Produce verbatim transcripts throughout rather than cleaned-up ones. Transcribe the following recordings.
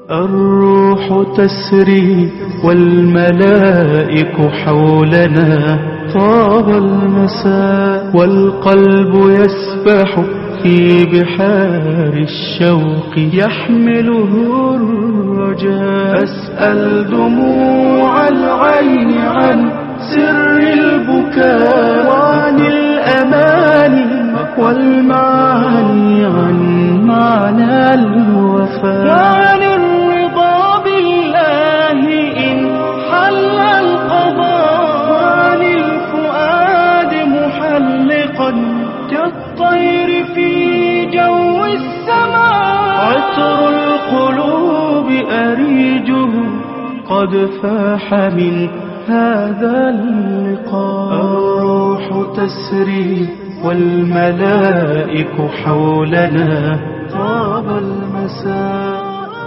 الروح تسري والملائك حولنا، طاب المساء والقلب يسبح في بحار الشوق، يحمله الرجاء. أسأل دموع العين عن سر البكاء، وعن الأماني والمعاني، عن معنى الوفاء، وعن الرضا بالله إن حل القضاء، وعن الفؤاد محلقا كالطير في جو السماء. عطر القلوب أريجه قد فاح من هذا اللقاء. الروح تسري والملائك حولنا، طاب المساء.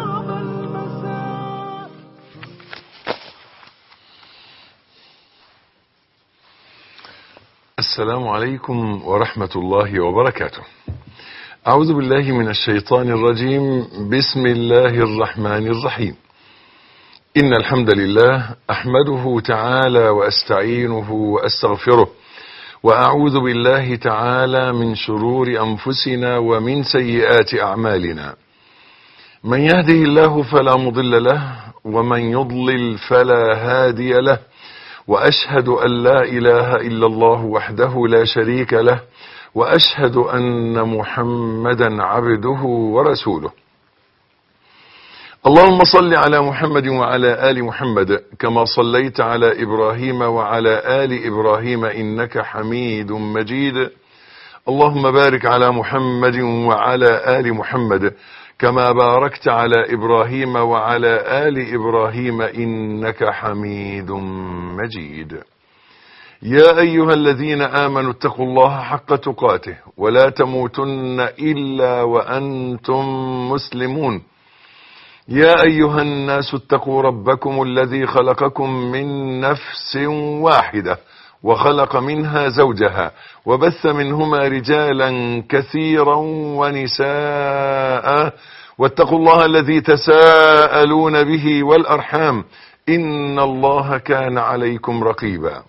السلام عليكم ورحمة الله وبركاته. أعوذ بالله من الشيطان الرجيم. بسم الله الرحمن الرحيم. إن الحمد لله أحمده تعالى وأستعينه وأستغفره، وأعوذ بالله تعالى من شرور أنفسنا ومن سيئات أعمالنا. من يهده الله فلا مضل له، ومن يضلل فلا هادي له، وأشهد أن لا إله إلا الله وحده لا شريك له، وأشهد أن محمدا عبده ورسوله. اللهم صل على محمد وعلى آل محمد كما صليت على إبراهيم وعلى آل إبراهيم إنك حميد مجيد. اللهم بارك على محمد وعلى آل محمد كما باركت على إبراهيم وعلى آل إبراهيم إنك حميد مجيد. يا أيها الذين آمنوا اتقوا الله حق تقاته ولا تموتن إلا وأنتم مسلمون. يا أيها الناس اتقوا ربكم الذي خلقكم من نفس واحدة وخلق منها زوجها وبث منهما رجالا كثيرا ونساء، واتقوا الله الذي تساءلون به والأرحام إن الله كان عليكم رقيبا.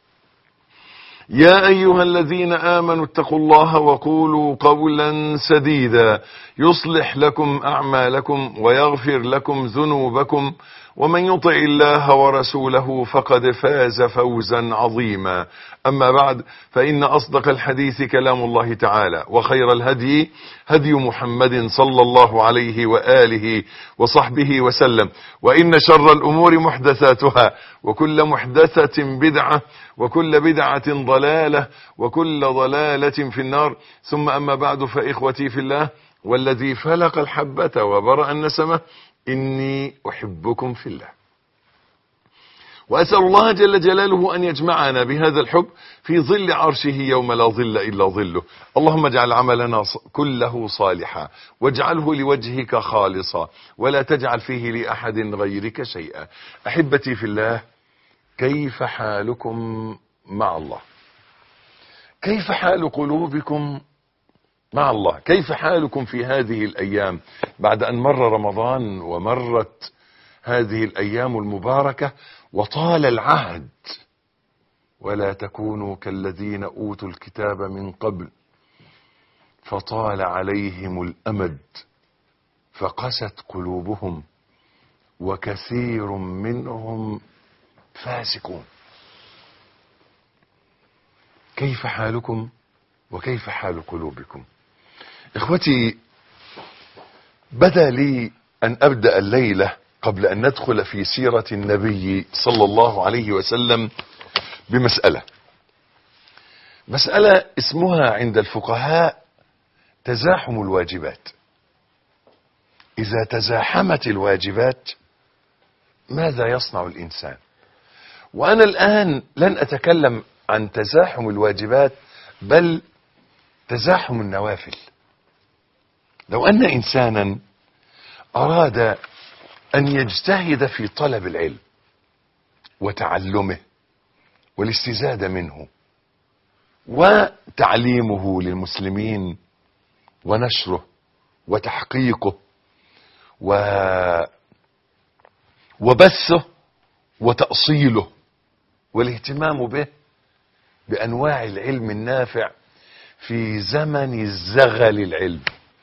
يا أيها الذين آمنوا اتقوا الله وقولوا قولا سديدا يصلح لكم أعمالكم ويغفر لكم ذنوبكم، ومن يطع الله ورسوله فقد فاز فوزا عظيما. أما بعد، فإن أصدق الحديث كلام الله تعالى، وخير الهدي هدي محمد صلى الله عليه وآله وصحبه وسلم، وإن شر الأمور محدثاتها، وكل محدثة بدعة، وكل بدعة ضلالة، وكل ضلالة في النار. ثم أما بعد، فإخوتي في الله والذي فلق الحبة وبرأ النسمة، إني أحبكم في الله، وأسأل الله جل جلاله أن يجمعنا بهذا الحب في ظل عرشه يوم لا ظل إلا ظله. اللهم اجعل عملنا كله صالحا، واجعله لوجهك خالصا، ولا تجعل فيه لأحد غيرك شيئا. أحبتي في الله، كيف حالكم مع الله؟ كيف حال قلوبكم مع الله؟ كيف حالكم في هذه الأيام بعد أن مر رمضان ومرت هذه الأيام المباركة وطال العهد؟ ولا تكونوا كالذين أوتوا الكتاب من قبل فطال عليهم الأمد فقست قلوبهم وكثير منهم فاسقون. كيف حالكم وكيف حال قلوبكم؟ إخوتي، بدا لي أن أبدأ الليلة قبل أن ندخل في سيرة النبي صلى الله عليه وسلم بمسألة مسألة اسمها عند الفقهاء تزاحم الواجبات. إذا تزاحمت الواجبات ماذا يصنع الإنسان؟ وأنا الآن لن أتكلم عن تزاحم الواجبات، بل تزاحم النوافل. لو أن إنسانا أراد أن يجتهد في طلب العلم وتعلمه والاستزادة منه وتعليمه للمسلمين ونشره وتحقيقه وتحقيق وبثه وتأصيله والاهتمام به بأنواع العلم النافع في زمن الزغل العلم.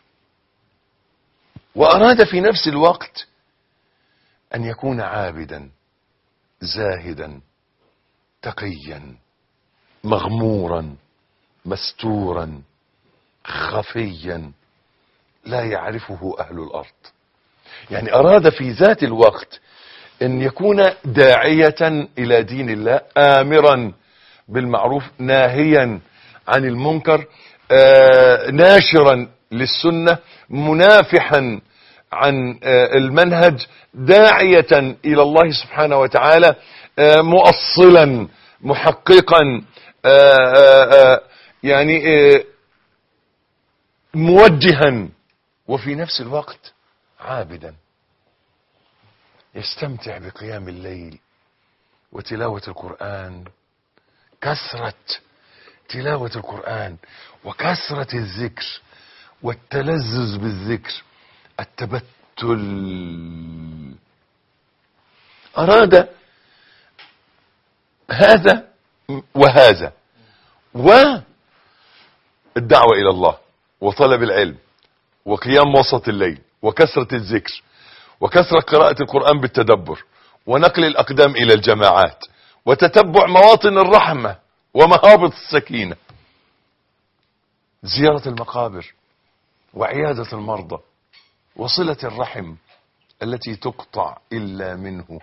وأراد في نفس الوقت أن يكون عابدا زاهدا تقيا مغمورا مستورا خفيا لا يعرفه أهل الأرض. يعني أراد في ذات الوقت أن يكون داعية إلى دين الله، آمرا بالمعروف ناهيا عن المنكر، آه ناشرا للسنة، منافحا عن آه المنهج، داعية إلى الله سبحانه وتعالى، آه مؤصلا محققا، آه آه يعني آه موجها، وفي نفس الوقت عابدا يستمتع بقيام الليل وتلاوة القرآن، كثرة تلاوة القرآن وكثرة الذكر والتلذذ بالذكر، التبتل. أراد هذا وهذا، والدعوة إلى الله وطلب العلم وقيام وسط الليل وكثرة الذكر وكثرة قراءة القرآن بالتدبر ونقل الأقدام إلى الجماعات وتتبع مواطن الرحمة ومهابط السكينة، زيارة المقابر وعيادة المرضى وصلة الرحم التي تقطع إلا منه،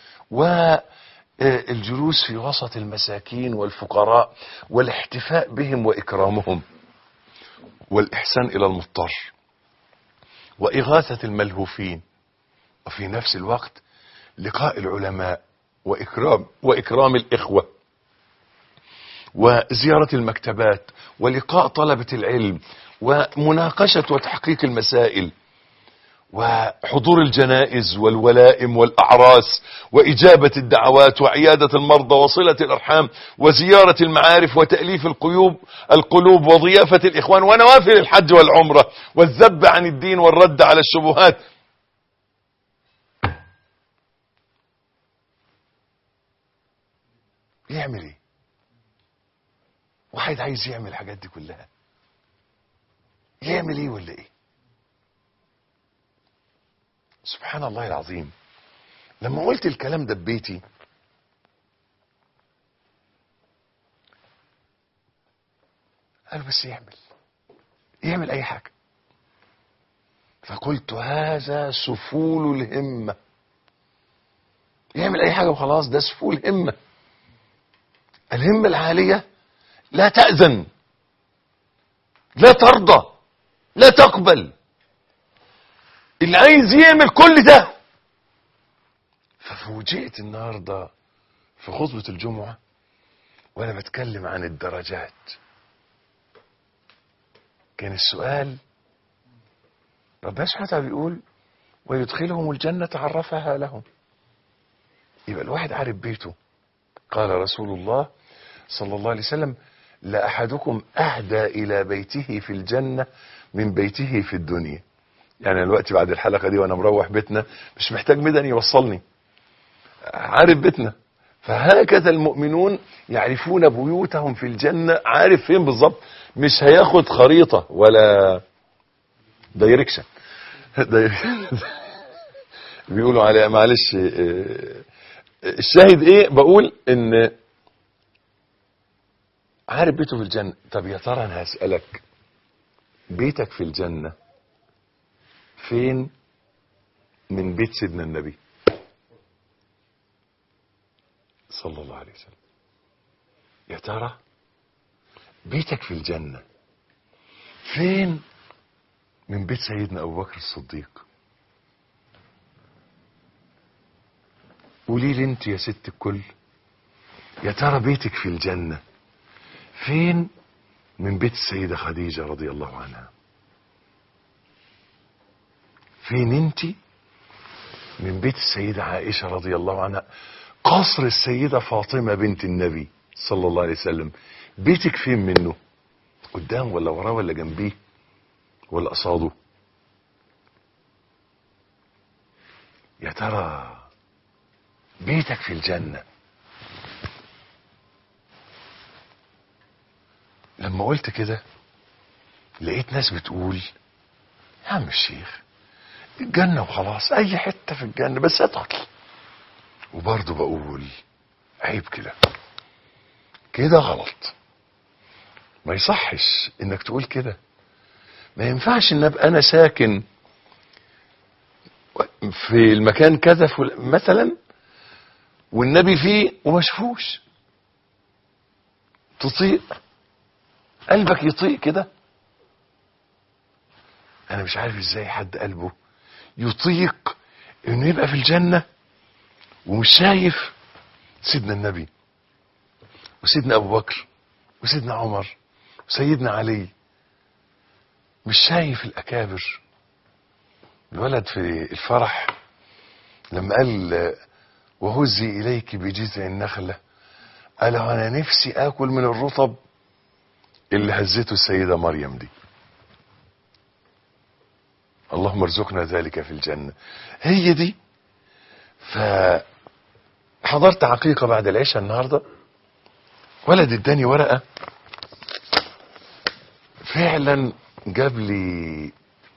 والجلوس في وسط المساكين والفقراء والاحتفاء بهم وإكرامهم، والإحسان إلى المضطر وإغاثة الملهوفين، وفي نفس الوقت لقاء العلماء وإكرام, وإكرام الإخوة وزيارة المكتبات ولقاء طلبة العلم ومناقشة وتحقيق المسائل وحضور الجنائز والولائم والأعراس وإجابة الدعوات وعيادة المرضى وصلة الأرحام وزيارة المعارف وتأليف القلوب القلوب وضيافة الإخوان ونوافل الحج والعمرة والذب عن الدين والرد على الشبهات. يعمل ايه واحد عايز يعمل الحاجات دي كلها؟ يعمل ايه ولا ايه؟ سبحان الله العظيم. لما قلت الكلام ده ببيتي قالوا بس يعمل يعمل اي حاجة، فقلت هذا سفول الهمة. يعمل اي حاجة وخلاص، ده سفول همة. الهمة العالية لا تأذن، لا ترضى، لا تقبل. اللي عايز يعمل كل ده. ففوجئت النهاردة في خطبة الجمعة وانا بتكلم عن الدرجات، كان السؤال ربنا سبحانه وتعالى بيقول ويدخلهم الجنة عرفها لهم. يبقى الواحد عارف بيته. قال رسول الله صلى الله عليه وسلم لأحدكم أهدى إلى بيته في الجنة من بيته في الدنيا. يعني الوقت بعد الحلقة دي وانا مروح بيتنا مش محتاج مدني يوصلني، عارف بيتنا. فهكذا المؤمنون يعرفون بيوتهم في الجنة، عارف فين بالظبط، مش هياخد خريطة ولا دايركشن بيقولوا عليها، معلش. الشاهد ايه؟ بقول ان عارف بيته في الجنة. طب يا ترى انا هسألك، بيتك في الجنة فين من بيت سيدنا النبي صلى الله عليه وسلم؟ يا ترى بيتك في الجنة فين من بيت سيدنا أبو بكر الصديق؟ قولي لي انت يا ست الكل، يا ترى بيتك في الجنة فين من بيت السيدة خديجة رضي الله عنها؟ فين انت من بيت السيدة عائشة رضي الله عنها؟ قصر السيدة فاطمة بنت النبي صلى الله عليه وسلم، بيتك فين منه؟ قدام ولا وراه ولا جنبيه ولا قصاده؟ يا ترى بيتك في الجنة. لما قلت كده لقيت ناس بتقول يا عم الشيخ الجنة وخلاص، اي حتة في الجنة بس ادخل. وبرضه بقول عيب كده، كده غلط، ما يصحش انك تقول كده. ما ينفعش ان ابقى انا ساكن في المكان كذا مثلا والنبي فيه وما شافوش. تطيق قلبك يطيق كده؟ انا مش عارف ازاي حد قلبه يطيق انه يبقى في الجنة ومش شايف سيدنا النبي وسيدنا ابو بكر وسيدنا عمر وسيدنا علي، مش شايف الاكابر. الولد في الفرح لما قال وهزي اليك بجذع النخلة، قال انا نفسي اكل من الرطب اللي هزته السيدة مريم دي. اللهم ارزقنا ذلك في الجنة. هي دي. فحضرت عقيقة بعد العشاء النهاردة، ولد اداني ورقة فعلا جاب لي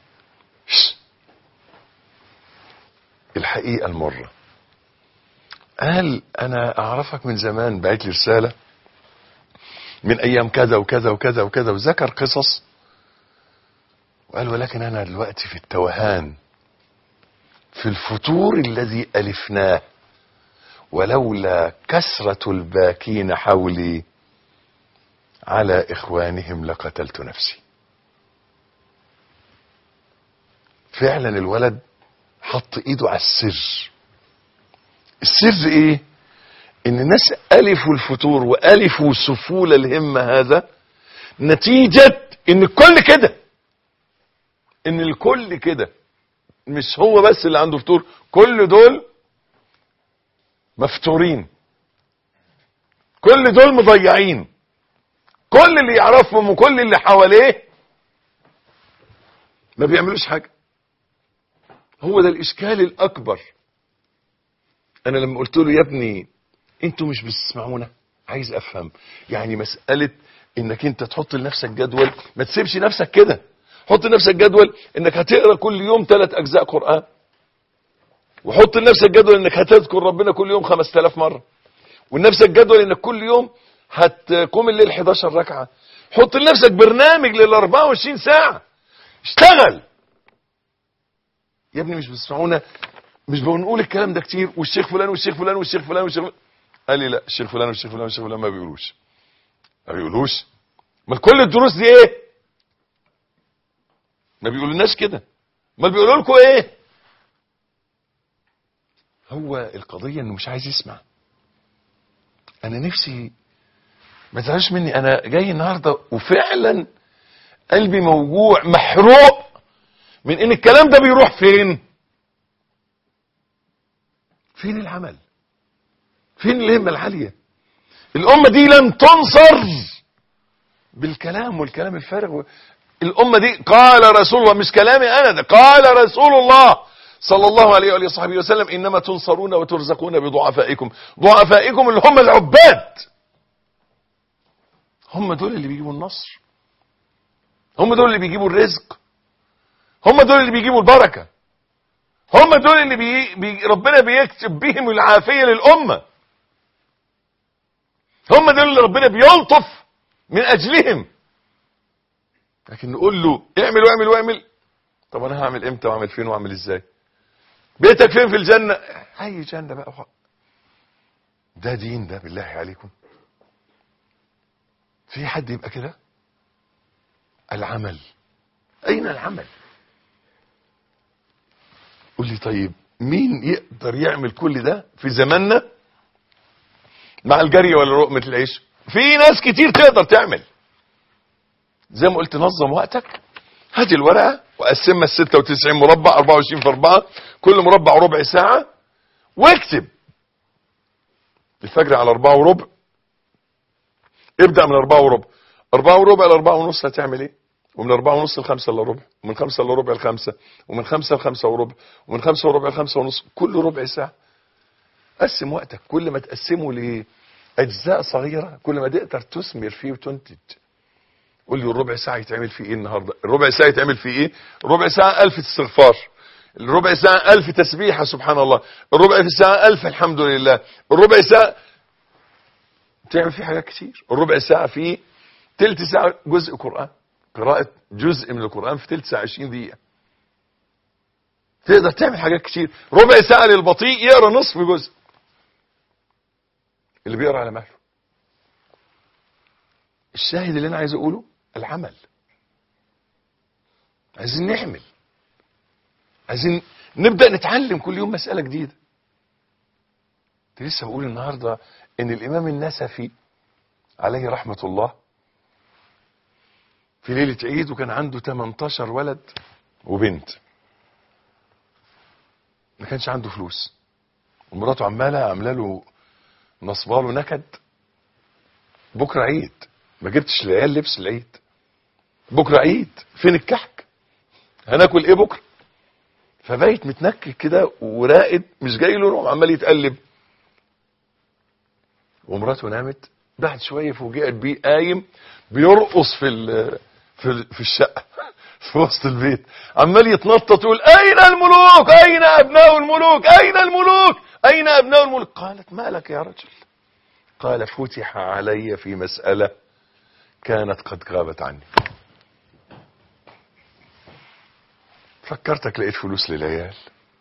الحقيقة المرة. قال انا اعرفك من زمان، بعت لي رسالة من ايام كذا وكذا وكذا وكذا، وذكر قصص، وقال ولكن انا دلوقتي في التوهان، في الفتور الذي الفناه، ولولا كثرة الباكين حولي على اخوانهم لقتلت نفسي. فعلا الولد حط ايده على السر. السر ايه؟ ان الناس الفوا الفتور والفوا سفول الهمة، هذا نتيجة ان الكل كده، ان الكل كده، مش هو بس اللي عنده فتور، كل دول مفتورين، كل دول مضيعين، كل اللي يعرفهم وكل اللي حواليه ما بيعملوش حاجة. هو ده الاشكال الاكبر. انا لما قلت له يا ابني انتوا مش بتسمعونا، عايز افهم يعني مسألة انك انت تحط لنفسك جدول، ما تسيبش نفسك كده، حط لنفسك جدول انك هتقرأ كل يوم ثلاث اجزاء قرآن، وحط لنفسك جدول انك هتذكر ربنا كل يوم خمسة آلاف مرة، ولنفسك جدول انك كل يوم هتقوم الليل حداشر ركعة. حط لنفسك برنامج لل أربعة وعشرين ساعة، اشتغل. يا ابني مش بتسمعونا، مش بنقول الكلام ده كتير، والشيخ فلان والشيخ فلان والشيخ فلان والشيخ فلان. قال لي لا، الشيخ فلان والشيخ فلان والشيخ فلان ما بيقولوش. ما بيقولوش؟ ما كل الدروس دي ايه؟ ما بيقولولناش كده، ما بيقولوا لكم ايه؟ هو القضية انه مش عايز يسمع. انا نفسي ما تزعلش مني، انا جاي النهاردة وفعلا قلبي موجوع محروق من ان الكلام ده بيروح فين؟ فين العمل؟ فين الهمة العالية؟ الامة دي لن تنصر بالكلام والكلام الفارغ. الامة دي قال رسول الله، مش كلامي انا ده، قال رسول الله صلى الله عليه وآله وصحبه وسلم انما تنصرون وترزقون بضعفائكم. ضعفائكم اللي هم العباد، هم دول اللي بيجيبوا النصر، هم دول اللي بيجيبوا الرزق، هم دول اللي بيجيبوا البركة، هم دول اللي بي... بي... ربنا بيكتب بهم العافية للأمة، هم دول اللي ربنا بيلطف من أجلهم. لكن نقول له اعمل واعمل واعمل، طب انا هعمل امتى واعمل فين واعمل ازاي؟ بيتك فين في الجنة؟ اي جنة بقى. ده دين ده بالله عليكم؟ في حد يبقى كده؟ العمل، اين العمل؟ قول لي طيب مين يقدر يعمل كل ده في زماننا مع الجري ولا لقمة العيش؟ في ناس كتير تقدر تعمل. زي ما قلت نظم وقتك، هات الورقة وقسمها ستة وتسعين مربع، أربعة وعشرين في أربعة، كل مربع ربع ساعة، واكتب الفجر على أربعة وربع. ابدأ من أربعة وربع، أربعة وربع لأربعة ونص هتعمل ايه؟ ومن أربعة ونص لخمسة إلا ربع، ومن خمسة إلا ربع لخمسة، ومن خمسة لخمسة وربع، ومن خمسة وربع لخمسة ونص، كل ربع ساعة. قسم وقتك، كل ما تقسمه لأجزاء صغيرة كل ما تقدر تثمر فيه وتنتج. قول لي الربع ساعة يتعمل فيه ايه النهاردة؟ الربع ساعة يتعمل فيه ايه؟ الربع ساعة ألف استغفار، الربع ساعة ألف تسبيحة سبحان الله، الربع ساعة ألف الحمد لله، الربع ساعة تعمل فيه حاجات كتير. الربع ساعة فيه تلت ساعة جزء قرآن، قراءة جزء من القرآن في تلت ساعة عشرين دقيقة. تقدر تعمل حاجات كتير. ربع ساعة للبطيء يقرأ نصف جزء، اللي بيقرأ على مهله. الشاهد اللي انا عايز اقوله العمل. عايزين نعمل، عايزين نبدأ نتعلم كل يوم مسألة جديدة. لسه بقول النهاردة ان الامام النسفي عليه رحمة الله في ليلة عيد وكان عنده تمنتاشر ولد وبنت، ما كانش عنده فلوس، ومراته عمالة عامله له نصباله نكد. بكرة عيد، ما جبتش العيال لبس العيد، بكرة عيد، فين الكحك؟ هناكل ايه بكرة؟ فبقيت متنكد كده وراقد، مش جاي له نوم، عمال يتقلب. ومراته نامت، بعد شويه فوجئت بيه قايم بيرقص في في في الشقه في وسط البيت، عمال يتنطط يقول اين الملوك؟ اين ابناء الملوك؟ اين الملوك؟ اين ابناء الملوك؟ قالت ما لك يا رجل؟ قال فتح علي في مسألة كانت قد غابت عني. فكرتك لقيت فلوس للعيال.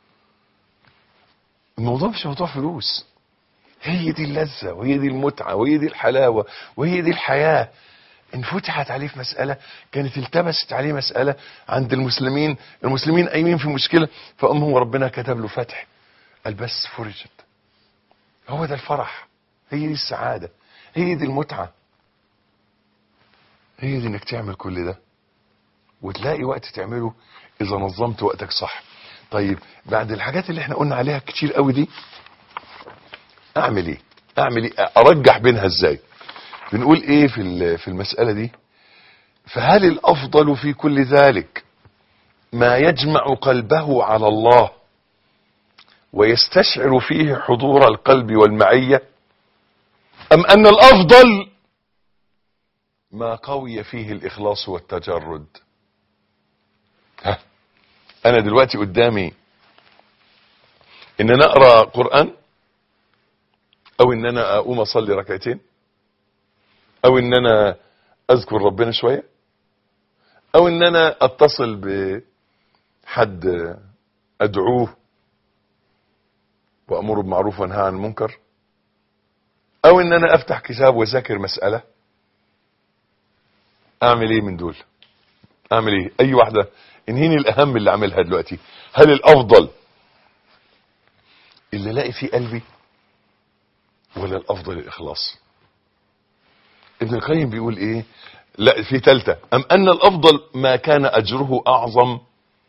الموضوع مش موضوع فلوس، هي دي اللذة وهي دي المتعة وهي دي الحلاوة وهي دي الحياة. ان فتحت عليه في مسألة، كانت التبست عليه مسألة عند المسلمين، المسلمين قايمين في مشكلة، فأم هو ربنا كتب له فتح، قال بس فرجت. هو ده الفرح، هي دي السعادة، هي دي المتعة، هي دي انك تعمل كل ده وتلاقي وقت تعمله اذا نظمت وقتك صح. طيب بعد الحاجات اللي احنا قلنا عليها كتير قوي دي، اعمل ايه؟ اعمل ايه؟ ارجح بينها ازاي؟ بنقول ايه في في المسألة دي؟ فهل الافضل في كل ذلك ما يجمع قلبه على الله ويستشعر فيه حضور القلب والمعية، ام ان الافضل ما قوي فيه الاخلاص والتجرد؟ ها، انا دلوقتي قدامي ان انا اقرأ قرآن، او ان انا اقوم اصلي ركعتين، او ان انا اذكر ربنا شوية، او ان انا اتصل بحد ادعوه وامره بالمعروف وانهى عن المنكر، او ان انا افتح كتاب واذاكر مسألة. اعمل ايه من دول؟ اعمل ايه؟ اي واحدة انهيني الاهم اللي اعملها دلوقتي. هل الافضل اللي الاقي فيه قلبي، ولا الافضل الاخلاص؟ ابن القيم بيقول ايه؟ لا في ثالثة، ام ان الافضل ما كان اجره اعظم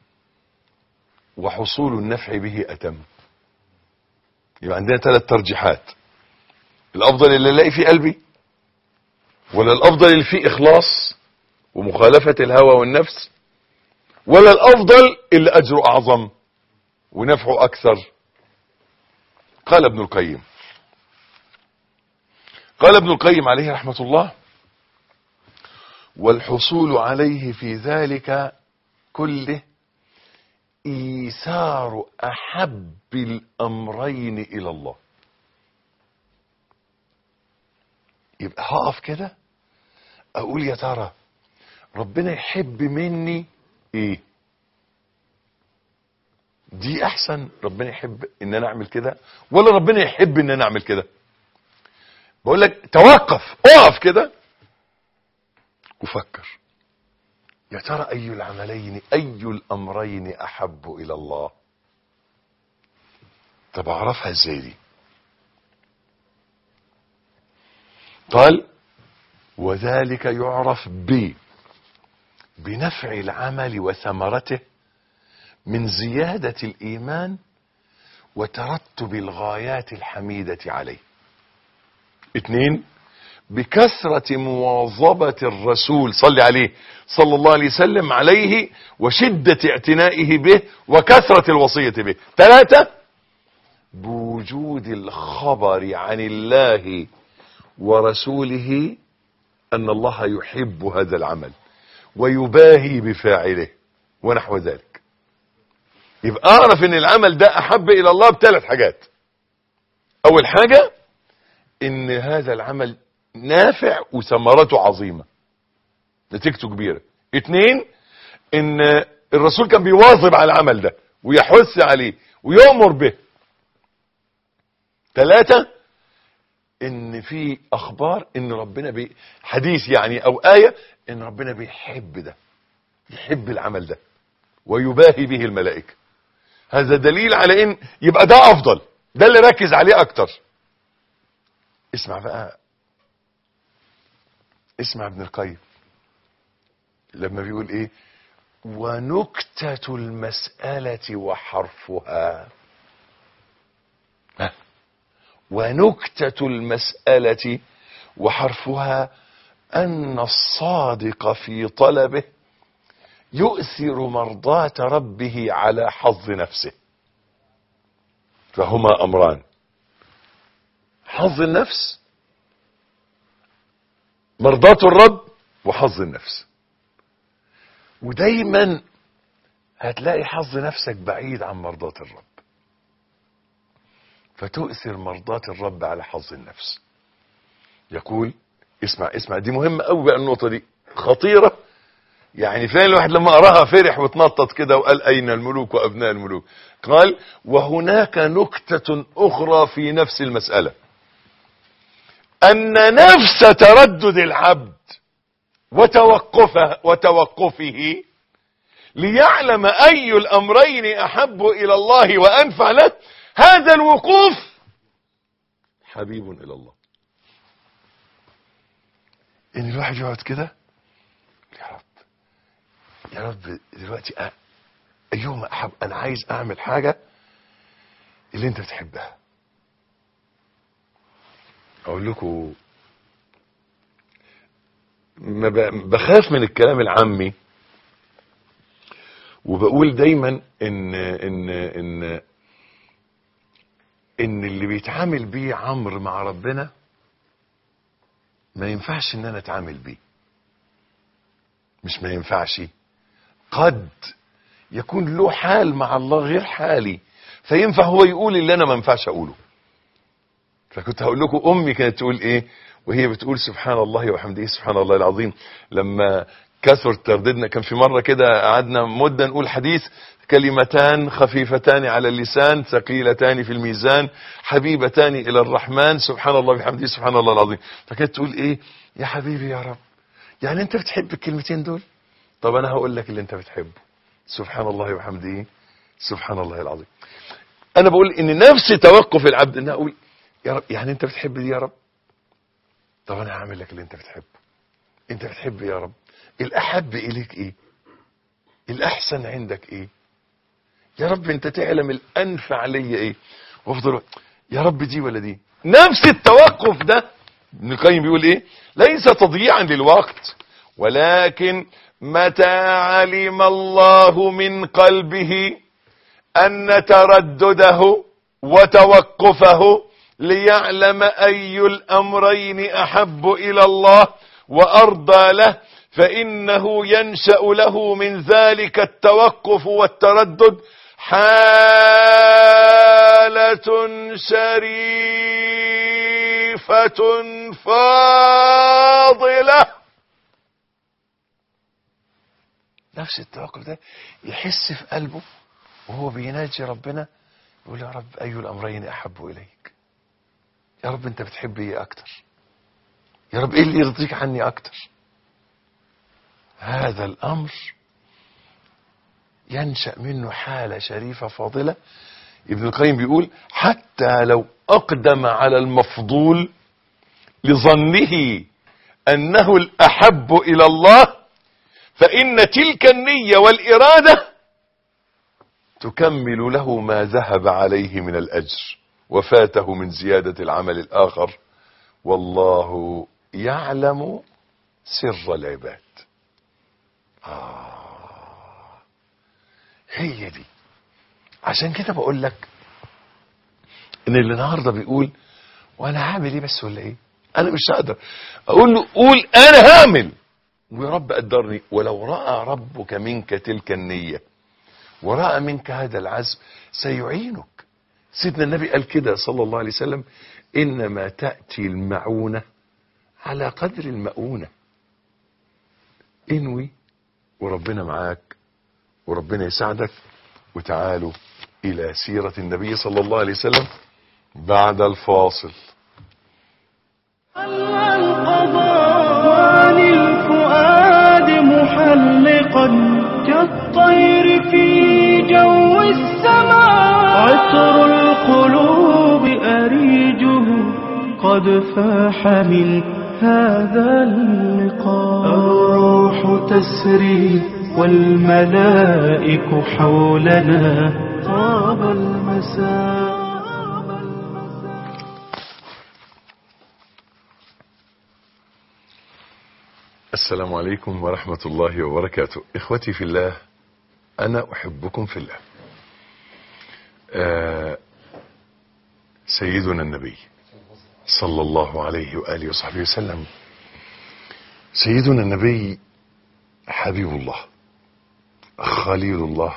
وحصول النفع به اتم. يبقى عندنا ثلاث ترجيحات، الافضل اللي الاقي فيه قلبي، ولا الافضل اللي فيه اخلاص ومخالفة الهوى والنفس، ولا الافضل اللي اجره اعظم ونفعه اكثر. قال ابن القيم قال ابن القيم عليه رحمة الله: والحصول عليه في ذلك كله إيثار أحب الأمرين إلى الله. يبقى هقف كده أقول يا ترى ربنا يحب مني إيه؟ دي أحسن، ربنا يحب إن أنا أعمل كده، ولا ربنا يحب إن أنا أعمل كده؟ بقول لك توقف، اقف كده وفكر، يا ترى أي العملين أي الأمرين أحب إلى الله؟ طب أعرفها إزاي دي؟ قال: وذلك يعرف ب بنفع العمل وثمرته من زيادة الإيمان وترتب الغايات الحميدة عليه. اثنين، بكثرة مواظبة الرسول صلى عليه صلى الله عليه وسلم عليه وشدة اعتنائه به وكثرة الوصية به. ثلاثة، بوجود الخبر عن الله ورسوله أن الله يحب هذا العمل ويباهي بفاعله ونحو ذلك. يبقى أعرف أن العمل ده أحب إلى الله بثلاث حاجات. أول حاجة أن هذا العمل نافع وثمرته عظيمة، نتيجته كبيرة. اثنين، أن الرسول كان بيواظب على العمل ده ويحث عليه ويؤمر به. ثلاثة، ان في اخبار ان ربنا بي حديث يعني او آية ان ربنا بيحب ده، يحب العمل ده ويباهي به الملائكة. هذا دليل على ان يبقى ده افضل، ده اللي ركز عليه اكتر. اسمع بقى، اسمع ابن القيم لما بيقول ايه: ونكتة المسألة وحرفها. ها. ونكتة المسألة وحرفها أن الصادق في طلبه يؤثر مرضاة ربه على حظ نفسه. فهما أمران: حظ النفس، مرضاة الرب، وحظ النفس. ودايما هتلاقي حظ نفسك بعيد عن مرضاة الرب، فتؤثر مرضاة الرب على حظ النفس. يقول، اسمع اسمع دي مهمة قوي بقى، النقطة دي خطيرة. يعني فعلا الواحد لما قراها فرح وتنطط كده وقال أين الملوك وأبناء الملوك. قال: وهناك نكتة أخرى في نفس المسألة، أن نفس تردد العبد وتوقفه, وتوقفه ليعلم أي الأمرين أحب إلى الله وأنفع له، هذا الوقوف حبيب إلى الله. إن الواحد يقعد كده: يا رب يا رب دلوقتي أيهما أحب، أنا عايز أعمل حاجة اللي أنت بتحبها. أقول لكم، ما بخاف من الكلام العامي، وبقول دايما إن إن إن ان اللي بيتعامل بيه عمرو مع ربنا ما ينفعش ان انا اتعامل بيه. مش ما ينفعش، قد يكون له حال مع الله غير حالي، فينفع هو يقول اللي انا ما ينفعش اقوله. فكنت هقول لكم امي كانت تقول ايه وهي بتقول سبحان الله وبحمده سبحان الله العظيم، لما كثر ترددنا. كان في مرة كده قعدنا مدة نقول حديث: كلمتان خفيفتان على اللسان ثقيلتان في الميزان حبيبتان إلى الرحمن سبحان الله وبحمده سبحان الله العظيم. فكانت تقول ايه: يا حبيبي يا رب، يعني انت بتحب الكلمتين دول؟ طب انا هقول لك اللي انت بتحبه: سبحان الله وبحمده سبحان الله العظيم. انا بقول ان نفس توقف العبد ان اقول: يا رب، يعني انت بتحب دي يا رب؟ طب انا هعمل لك اللي انت بتحبه. انت بتحب يا رب، الاحب اليك ايه؟ الاحسن عندك ايه؟ يا رب انت تعلم الانفع لي ايه؟ وافضل يا رب دي ولا دي. نفس التوقف ده ابن القيم بيقول ايه: ليس تضييعا للوقت، ولكن متى علم الله من قلبه ان تردده وتوقفه ليعلم اي الامرين احب الى الله وارضى له، فانه ينشأ له من ذلك التوقف والتردد حالة شريفة فاضلة. نفس التوقف ده يحس في قلبه وهو بيناجي ربنا، يقول: يا رب اي الامرين احب اليك؟ يا رب انت بتحب ايه اكتر؟ يا رب ايه اللي يرضيك عني اكتر؟ هذا الامر ينشأ منه حالة شريفة فاضلة. ابن القيم بيقول: حتى لو اقدم على المفضول لظنه انه الاحب الى الله، فان تلك النية والارادة تكمل له ما ذهب عليه من الاجر وفاته من زيادة العمل الاخر، والله يعلم سر العباد. آه هي دي. عشان كده بقول لك ان اللي النهارده بيقول وانا هعمل ايه بس ولا ايه، انا مش هقدر، اقول له قول انا هعمل ويا رب قدرني. ولو راى ربك منك تلك النيه وراى منك هذا العزم سيعينك. سيدنا النبي قال كده صلى الله عليه وسلم: انما تاتي المعونه على قدر المؤونه. انوي وربنا معاك وربنا يساعدك. وتعالوا الى سيرة النبي صلى الله عليه وسلم بعد الفاصل. القضاء للفؤاد محلقا كالطير في جو السماء، عطر القلوب أريجه قد فاح من هذا اللقاء. الروح تسري والملائك حولنا طاب المساء. السلام عليكم ورحمة الله وبركاته. إخوتي في الله، أنا أحبكم في الله. آه سيدنا النبي صلى الله عليه وآله وصحبه وسلم، سيدنا النبي حبيب الله خليل الله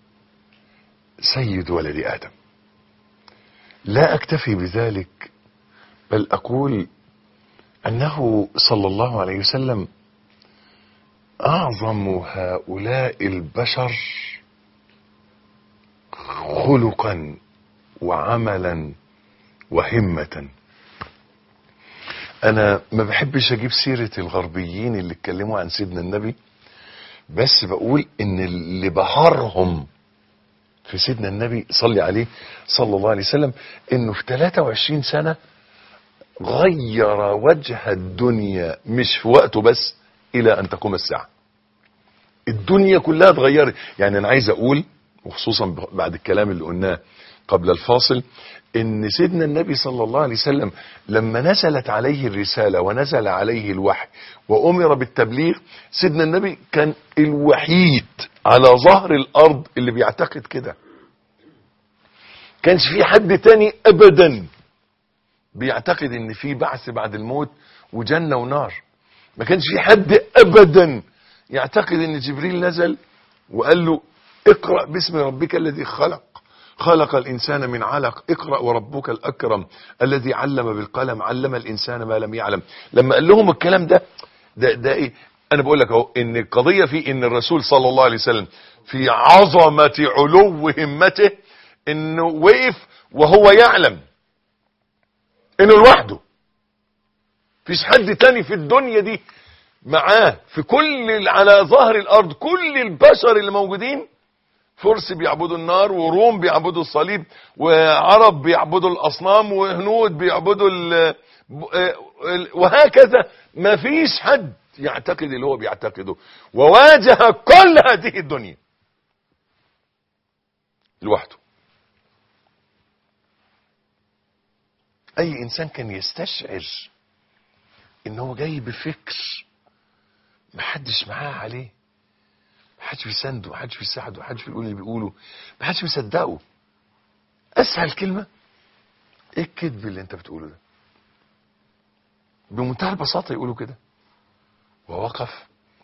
سيد ولد آدم. لا أكتفي بذلك، بل أقول أنه صلى الله عليه وسلم أعظم هؤلاء البشر خلقا وعملا وهمة. أنا ما بحبش أجيب سيرة الغربيين اللي اتكلموا عن سيدنا النبي، بس بقول إن اللي بهرهم في سيدنا النبي صلي عليه صلى الله عليه وسلم إنه في ثلاثة وعشرين سنة غير وجه الدنيا، مش في وقته بس، الى ان تقوم الساعة. الدنيا كلها اتغيرت. يعني انا عايز اقول، وخصوصا بعد الكلام اللي قلناه قبل الفاصل، ان سيدنا النبي صلى الله عليه وسلم لما نزلت عليه الرسالة ونزل عليه الوحي وامر بالتبليغ، سيدنا النبي كان الوحيد على ظهر الارض اللي بيعتقد كده. كانش في حد تاني ابدا بيعتقد ان في بعث بعد الموت وجنة ونار. ما كانش في حد ابدا يعتقد ان جبريل نزل وقال له اقرأ باسم ربك الذي خلق خلق الانسان من علق اقرأ وربك الاكرم الذي علم بالقلم علم الانسان ما لم يعلم. لما قال لهم الكلام ده ده, ده ايه؟ انا بقول لك اهو ان القضية في ان الرسول صلى الله عليه وسلم في عظمة علو همته انه وقف وهو يعلم انه لوحده، فيش حد تاني في الدنيا دي معاه. في كل على ظهر الارض كل البشر اللي موجودين، فرس بيعبدوا النار، وروم بيعبدوا الصليب، وعرب بيعبدوا الاصنام، وهنود بيعبدوا ال وهكذا. ما فيش حد يعتقد اللي هو بيعتقده، وواجه كل هذه الدنيا لوحده. اي انسان كان يستشعر ان هو جاي بفكر محدش معاه عليه، محدش بيسنده، محدش بيساعده، محدش بيقول اللي بيقوله، محدش بيصدقه. اسهل كلمة: ايه الكذب اللي انت بتقوله ده؟ بمنتهى البساطة يقولوا كده. ووقف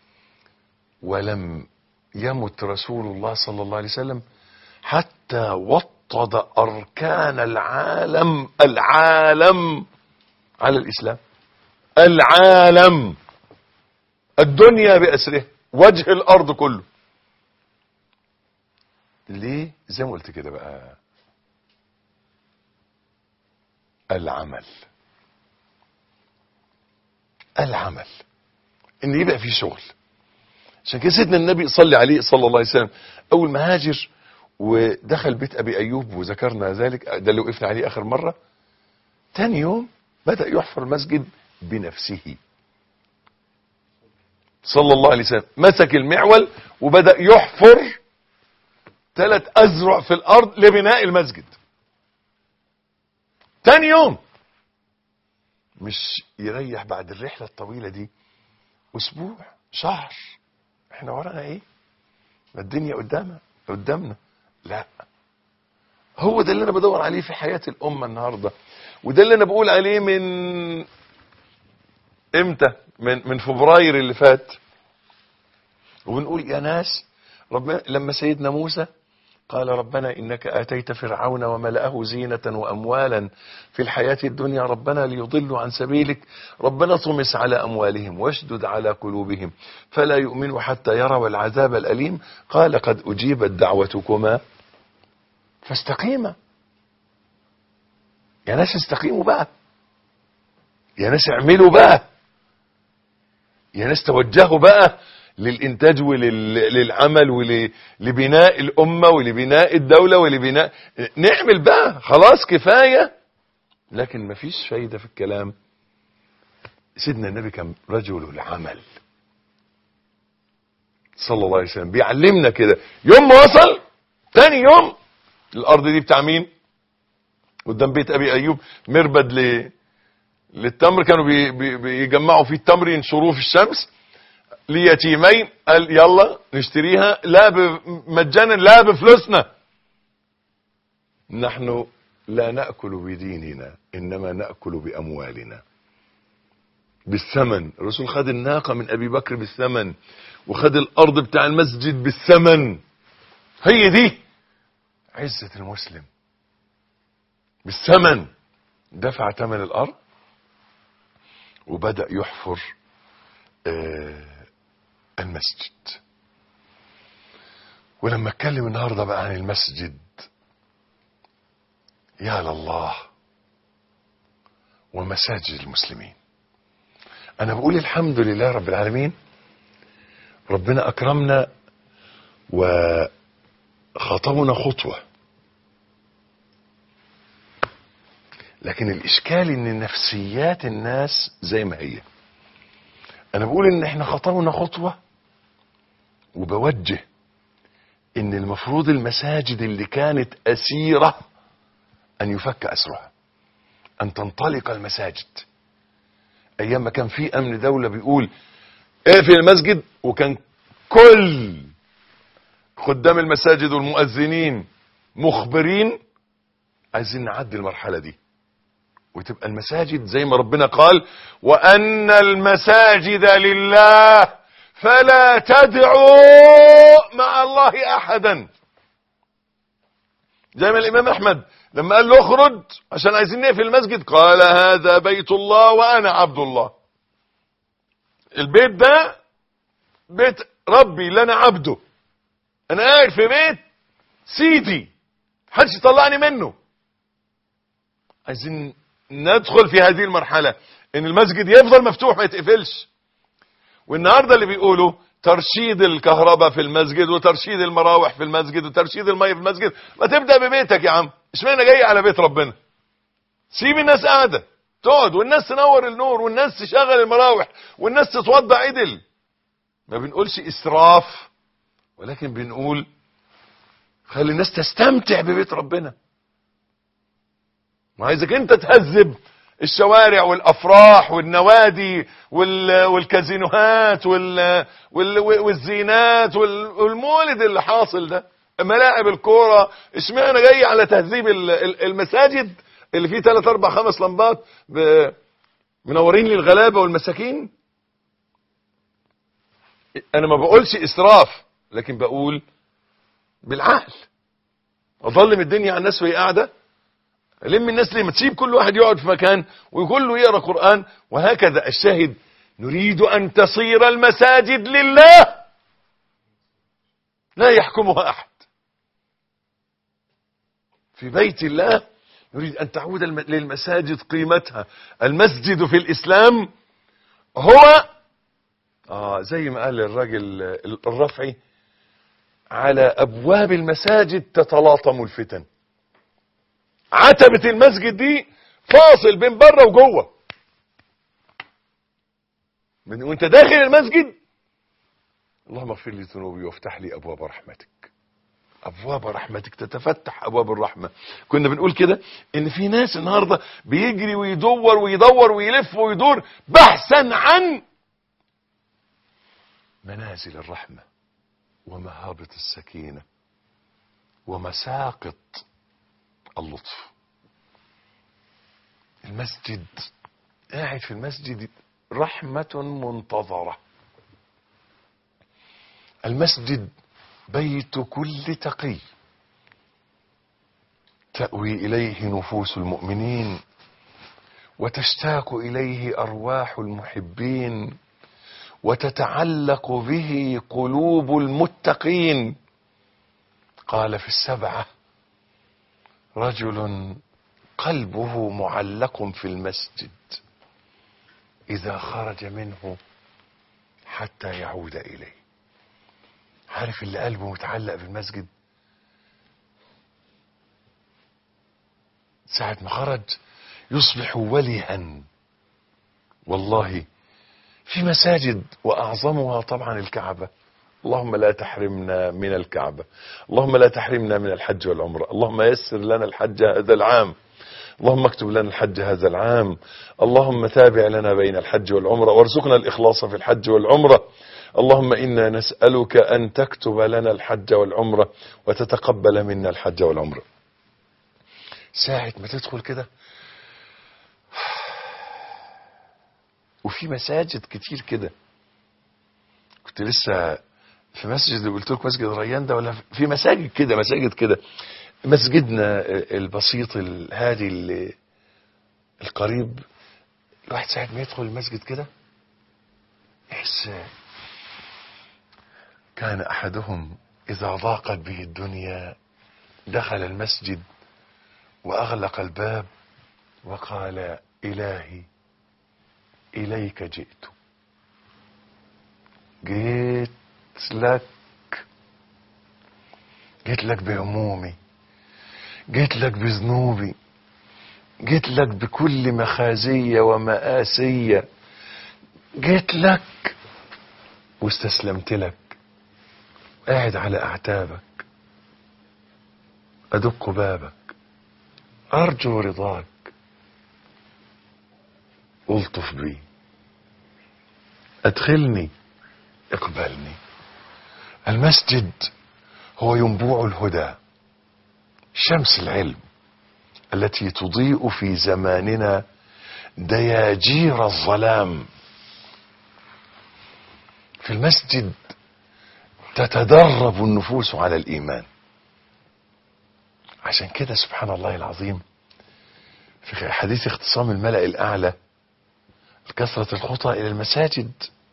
ولم يمت رسول الله صلى الله عليه وسلم حتى وطد أركان العالم العالم على الإسلام. العالم، الدنيا بأسره، وجه الأرض كله. ليه؟ زي ما قلت كده بقى، العمل. العمل ان يبقى فيه شغل. عشان كده سيدنا النبي صلى عليه صلى الله عليه وسلم اول ما هاجر ودخل بيت ابي ايوب، وذكرنا ذلك، ده اللي وقفنا عليه اخر مرة، تاني يوم بدأ يحفر المسجد بنفسه صلى الله عليه وسلم. مسك المعول وبدأ يحفر ثلاث أذرع في الأرض لبناء المسجد. تاني يوم. مش يريح بعد الرحلة الطويلة دي أسبوع، شهر، احنا ورانا ايه؟ ما الدنيا قدامنا قدامنا لا، هو ده اللي انا بدور عليه في حياة الامة النهاردة، وده اللي انا بقول عليه من امتى، من من فبراير اللي فات، وبنقول يا ناس ربنا لما سيدنا موسى قال ربنا إنك آتيت فرعون وملأه زينة وأموالا في الحياة الدنيا ربنا ليضلوا عن سبيلك ربنا طمس على أموالهم واشدد على قلوبهم فلا يؤمنوا حتى يروا العذاب الأليم قال قد أجيبت دعوتكما فاستقيما. يا ناس استقيموا بقى، يا ناس اعملوا بقى، يا ناس توجهوا بقى للإنتاج وللعمل ولبناء الأمة ولبناء الدولة ولبناء، نعمل بقى خلاص كفاية. لكن مفيش فايدة في الكلام. سيدنا النبي كان رجل العمل صلى الله عليه وسلم، بيعلمنا كده. يوم ما وصل تاني يوم الأرض دي بتاع مين؟ قدام بيت أبي أيوب مربد ل... للتمر، كانوا بي... بي... بيجمعوا فيه التمر ينشروه في الشمس ليتيمين، قال يلا نشتريها لا مجانا لا بفلوسنا. نحن لا نأكل بديننا إنما نأكل بأموالنا بالثمن. الرسول خد الناقة من أبي بكر بالثمن، وخد الأرض بتاع المسجد بالثمن. هي دي عزة المسلم، بالثمن. دفع ثمن الأرض وبدأ يحفر آه المسجد. ولما اتكلم النهاردة بقى عن المسجد، يا لله ومساجد المسلمين. انا بقول الحمد لله رب العالمين، ربنا اكرمنا وخطونا خطوة. لكن الاشكال ان نفسيات الناس زي ما هي. انا بقول ان احنا خطونا خطوة، وبوجه ان المفروض المساجد اللي كانت اسيرة ان يفك اسرها، ان تنطلق المساجد. ايام ما كان في امن دولة بيقول اقفل المسجد، وكان كل خدام المساجد والمؤذنين مخبرين، عايزين نعدي المرحلة دي وتبقى المساجد زي ما ربنا قال وان المساجد لله فلا تدعوا مع الله احدا. زي ما الامام احمد لما قال له اخرج عشان عايزين نقفل المسجد، قال هذا بيت الله وانا عبد الله. البيت ده بيت ربي اللي انا عبده، انا قاعد في بيت سيدي محدش يطلعني منه. عايزين ندخل في هذه المرحلة ان المسجد يفضل مفتوح ما يتقفلش. والنهاردة اللي بيقولوا ترشيد الكهرباء في المسجد وترشيد المراوح في المسجد وترشيد المية في المسجد، ما تبدأ ببيتك يا عم. اشمعنى جاي على بيت ربنا؟ سيب الناس قاعدة تقعد، والناس تنور النور، والناس تشغل المراوح، والناس تتوضع عدل. ما بنقولش اسراف، ولكن بنقول خلي الناس تستمتع ببيت ربنا. ما عايزك انت تهذب الشوارع والافراح والنوادي والكازينوهات والزينات والمولد اللي حاصل ده، ملاعب الكوره. اشمعنى جاي على تهذيب المساجد اللي فيه ثلاث اربع خمس لمبات منورين للغلابه والمساكين؟ انا ما بقولش اسراف، لكن بقول بالعقل. اظلم الدنيا على الناس وهي قاعده؟ لم الناس ليه؟ ما تسيب كل واحد يقعد في مكان وكله يقرأ قرآن. وهكذا الشاهد، نريد أن تصير المساجد لله لا يحكمها أحد. في بيت الله نريد أن تعود للمساجد قيمتها. المسجد في الإسلام هو آه زي ما قال الراجل الرفعي، على أبواب المساجد تتلاطم الفتن. عتبة المسجد دي فاصل بين بره وجوه. من وانت داخل المسجد اللهم اغفر لي ذنوبي وافتح لي ابواب رحمتك. ابواب رحمتك تتفتح ابواب الرحمه. كنا بنقول كده ان في ناس النهارده بيجري ويدور ويدور ويلف ويدور بحثا عن منازل الرحمه ومهابط السكينه ومساقط اللطف. المسجد، قاعد في المسجد رحمة منتظرة. المسجد بيت كل تقي تأوي إليه نفوس المؤمنين وتشتاق إليه أرواح المحبين وتتعلق به قلوب المتقين. قال في السبعة رجل قلبه معلق في المسجد إذا خرج منه حتى يعود إليه. عارف اللي قلبه متعلق بالمسجد ساعة ما خرج يصبح وليا. والله في مساجد وأعظمها طبعا الكعبة. اللهم لا تحرمنا من الكعبة، اللهم لا تحرمنا من الحج والعمرة، اللهم يسر لنا الحج هذا العام، اللهم اكتب لنا الحج هذا العام، اللهم تابع لنا بين الحج والعمرة وارزقنا الإخلاص في الحج والعمرة. اللهم إنا نسألك أن تكتب لنا الحج والعمرة وتتقبل منا الحج والعمرة. ساعة ما تدخل كده، وفي مساجد كتير كده. كنت لسه في مسجد اللي قلت لكم مسجد ريان ده، ولا في مساجد كده مساجد كده. مسجدنا البسيط الهادي اللي القريب، الواحد ساعة ما يدخل المسجد كده يحس كان أحدهم إذا ضاقت به الدنيا دخل المسجد وأغلق الباب وقال إلهي إليك جئت، جيت لك، جيت لك بهمومي، جيت لك بذنوبي، جيت لك بكل مخازي ومآسية، جيت لك واستسلمت لك، قاعد على أعتابك أدق بابك أرجو رضاك، ألطف بي، أدخلني، اقبلني. المسجد هو ينبوع الهدى، شمس العلم التي تضيء في زماننا دياجير الظلام. في المسجد تتدرب النفوس على الإيمان. عشان كده سبحان الله العظيم في حديث اختصام الملأ الأعلى كثرة الخطى إلى المساجد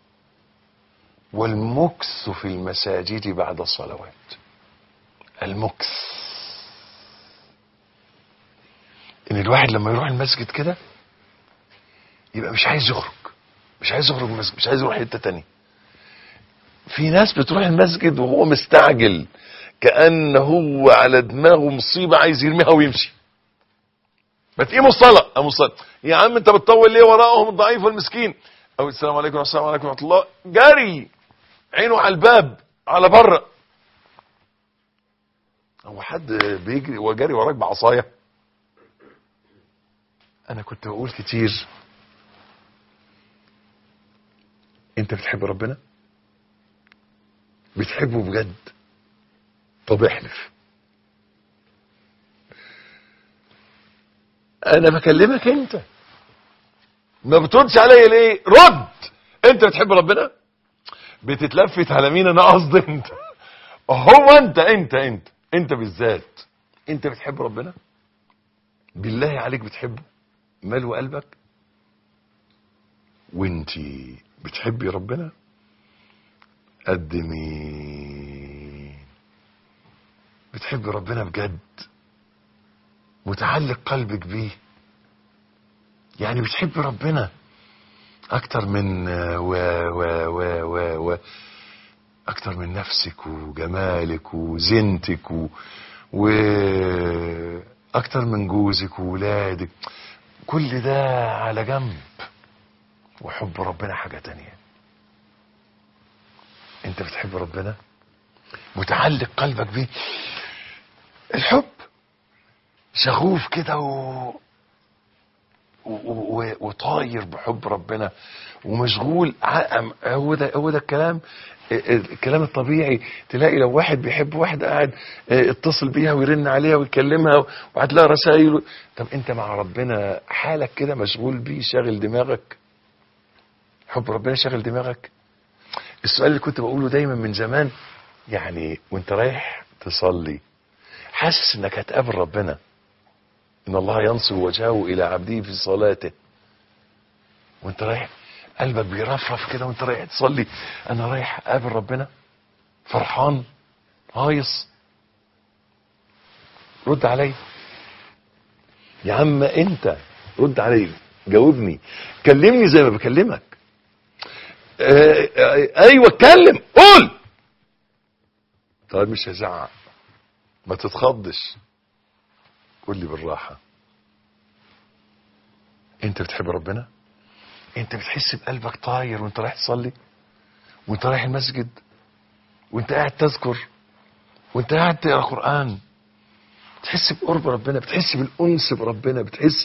والمكث في المساجد بعد الصلوات. المكث ان الواحد لما يروح المسجد كده يبقى مش عايز يخرج، مش عايز يخرج من المسجد، مش عايز يروح حته تانية. في ناس بتروح المسجد وهو مستعجل كأن هو على دماغه مصيبة عايز يرميها ويمشي. ما تقيموا الصلاة، قاموا الصلاة يا عم انت بتطول ليه وراءهم الضعيف والمسكين، او السلام عليكم والسلام عليكم ورحمة الله، جري عينه على الباب على بره. هو حد بيجري وجري وراك بعصاية؟ انا كنت بقول كتير انت بتحب ربنا؟ بتحبه بجد؟ طب احلف. انا بكلمك انت، ما بتردش عليا ليه؟ رد. انت بتحب ربنا؟ بتتلفت على مين؟ انا قصدي انت. هو انت انت انت انت بالذات انت بتحب ربنا؟ بالله عليك بتحبه ملو قلبك؟ وانتي بتحبي ربنا؟ قدمي. بتحبي ربنا بجد؟ متعلق قلبك بيه؟ يعني بتحبي ربنا اكتر من و و و و و اكتر من نفسك وجمالك وزينتك و و اكتر من جوزك وولادك، كل ده على جنب، وحب ربنا حاجة تانية. انت بتحب ربنا؟ متعلق قلبك بيه؟ الحب شغوف كده و... و... و... وطاير بحب ربنا ومشغول. هو ده هو ده الكلام الكلام الطبيعي. تلاقي لو واحد بيحب واحد قاعد اتصل بيها ويرن عليها ويكلمها وهتلاقي رسائل. طب انت مع ربنا حالك كده مشغول بيه، شاغل دماغك؟ حب ربنا شاغل دماغك؟ السؤال اللي كنت بقوله دايما من زمان، يعني وانت رايح تصلي حاسس انك هتقابل ربنا، ان الله ينصب وجهه الى عبده في صلاته، وانت رايح قلبك بيرفرف كده وانت رايح تصلي، انا رايح اقابل ربنا، فرحان هايص؟ رد علي يا عم، انت رد علي، جاوبني، كلمني زي ما بكلمك. اه اه ايوه اتكلم، قول. طيب مش هزعق، ما تتخضش، قول لي بالراحة. انت بتحب ربنا؟ انت بتحس بقلبك طاير وانت رايح تصلي، وانت رايح المسجد، وانت قاعد تذكر، وانت قاعد تقرا قرآن؟ بتحس بقرب ربنا، بتحس بالأنس بربنا، بتحس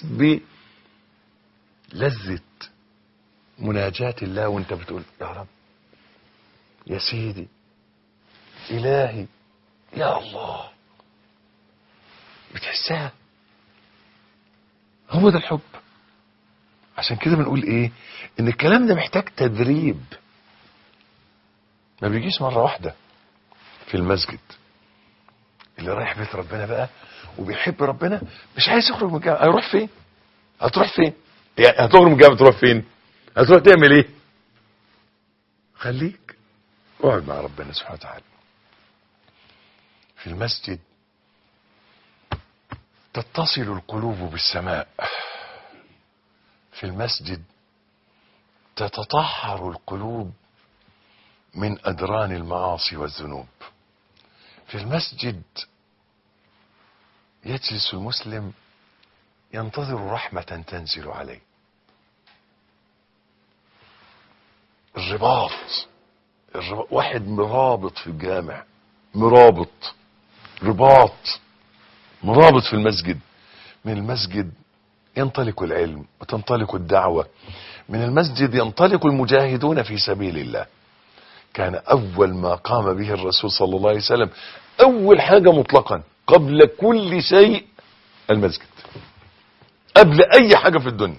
بلذة مناجاة الله وانت بتقول يا رب، يا سيدي، إلهي، يا الله. بتحسها؟ هو ده الحب. عشان كده بنقول ايه؟ ان الكلام ده محتاج تدريب، ما بيجيش مرة واحدة. في المسجد اللي رايح بيت ربنا بقى وبيحب ربنا مش عايز يخرج من الجامعة، هيروح فين؟ هتروح فين؟ يعني هتخرج من الجامعة تروح فين؟ هتروح تعمل ايه؟ خليك اقعد مع ربنا سبحانه وتعالى في المسجد. تتصل القلوب بالسماء في المسجد، تتطهر القلوب من أدران المعاصي والذنوب في المسجد. يجلس المسلم ينتظر رحمة تنزل عليه. الرباط, الرباط واحد مرابط في الجامع، مرابط رباط مرابط في المسجد. من المسجد ينطلق العلم وتنطلق الدعوة، من المسجد ينطلق المجاهدون في سبيل الله. كان أول ما قام به الرسول صلى الله عليه وسلم، أول حاجة مطلقا قبل كل شيء المسجد، قبل أي حاجة في الدنيا.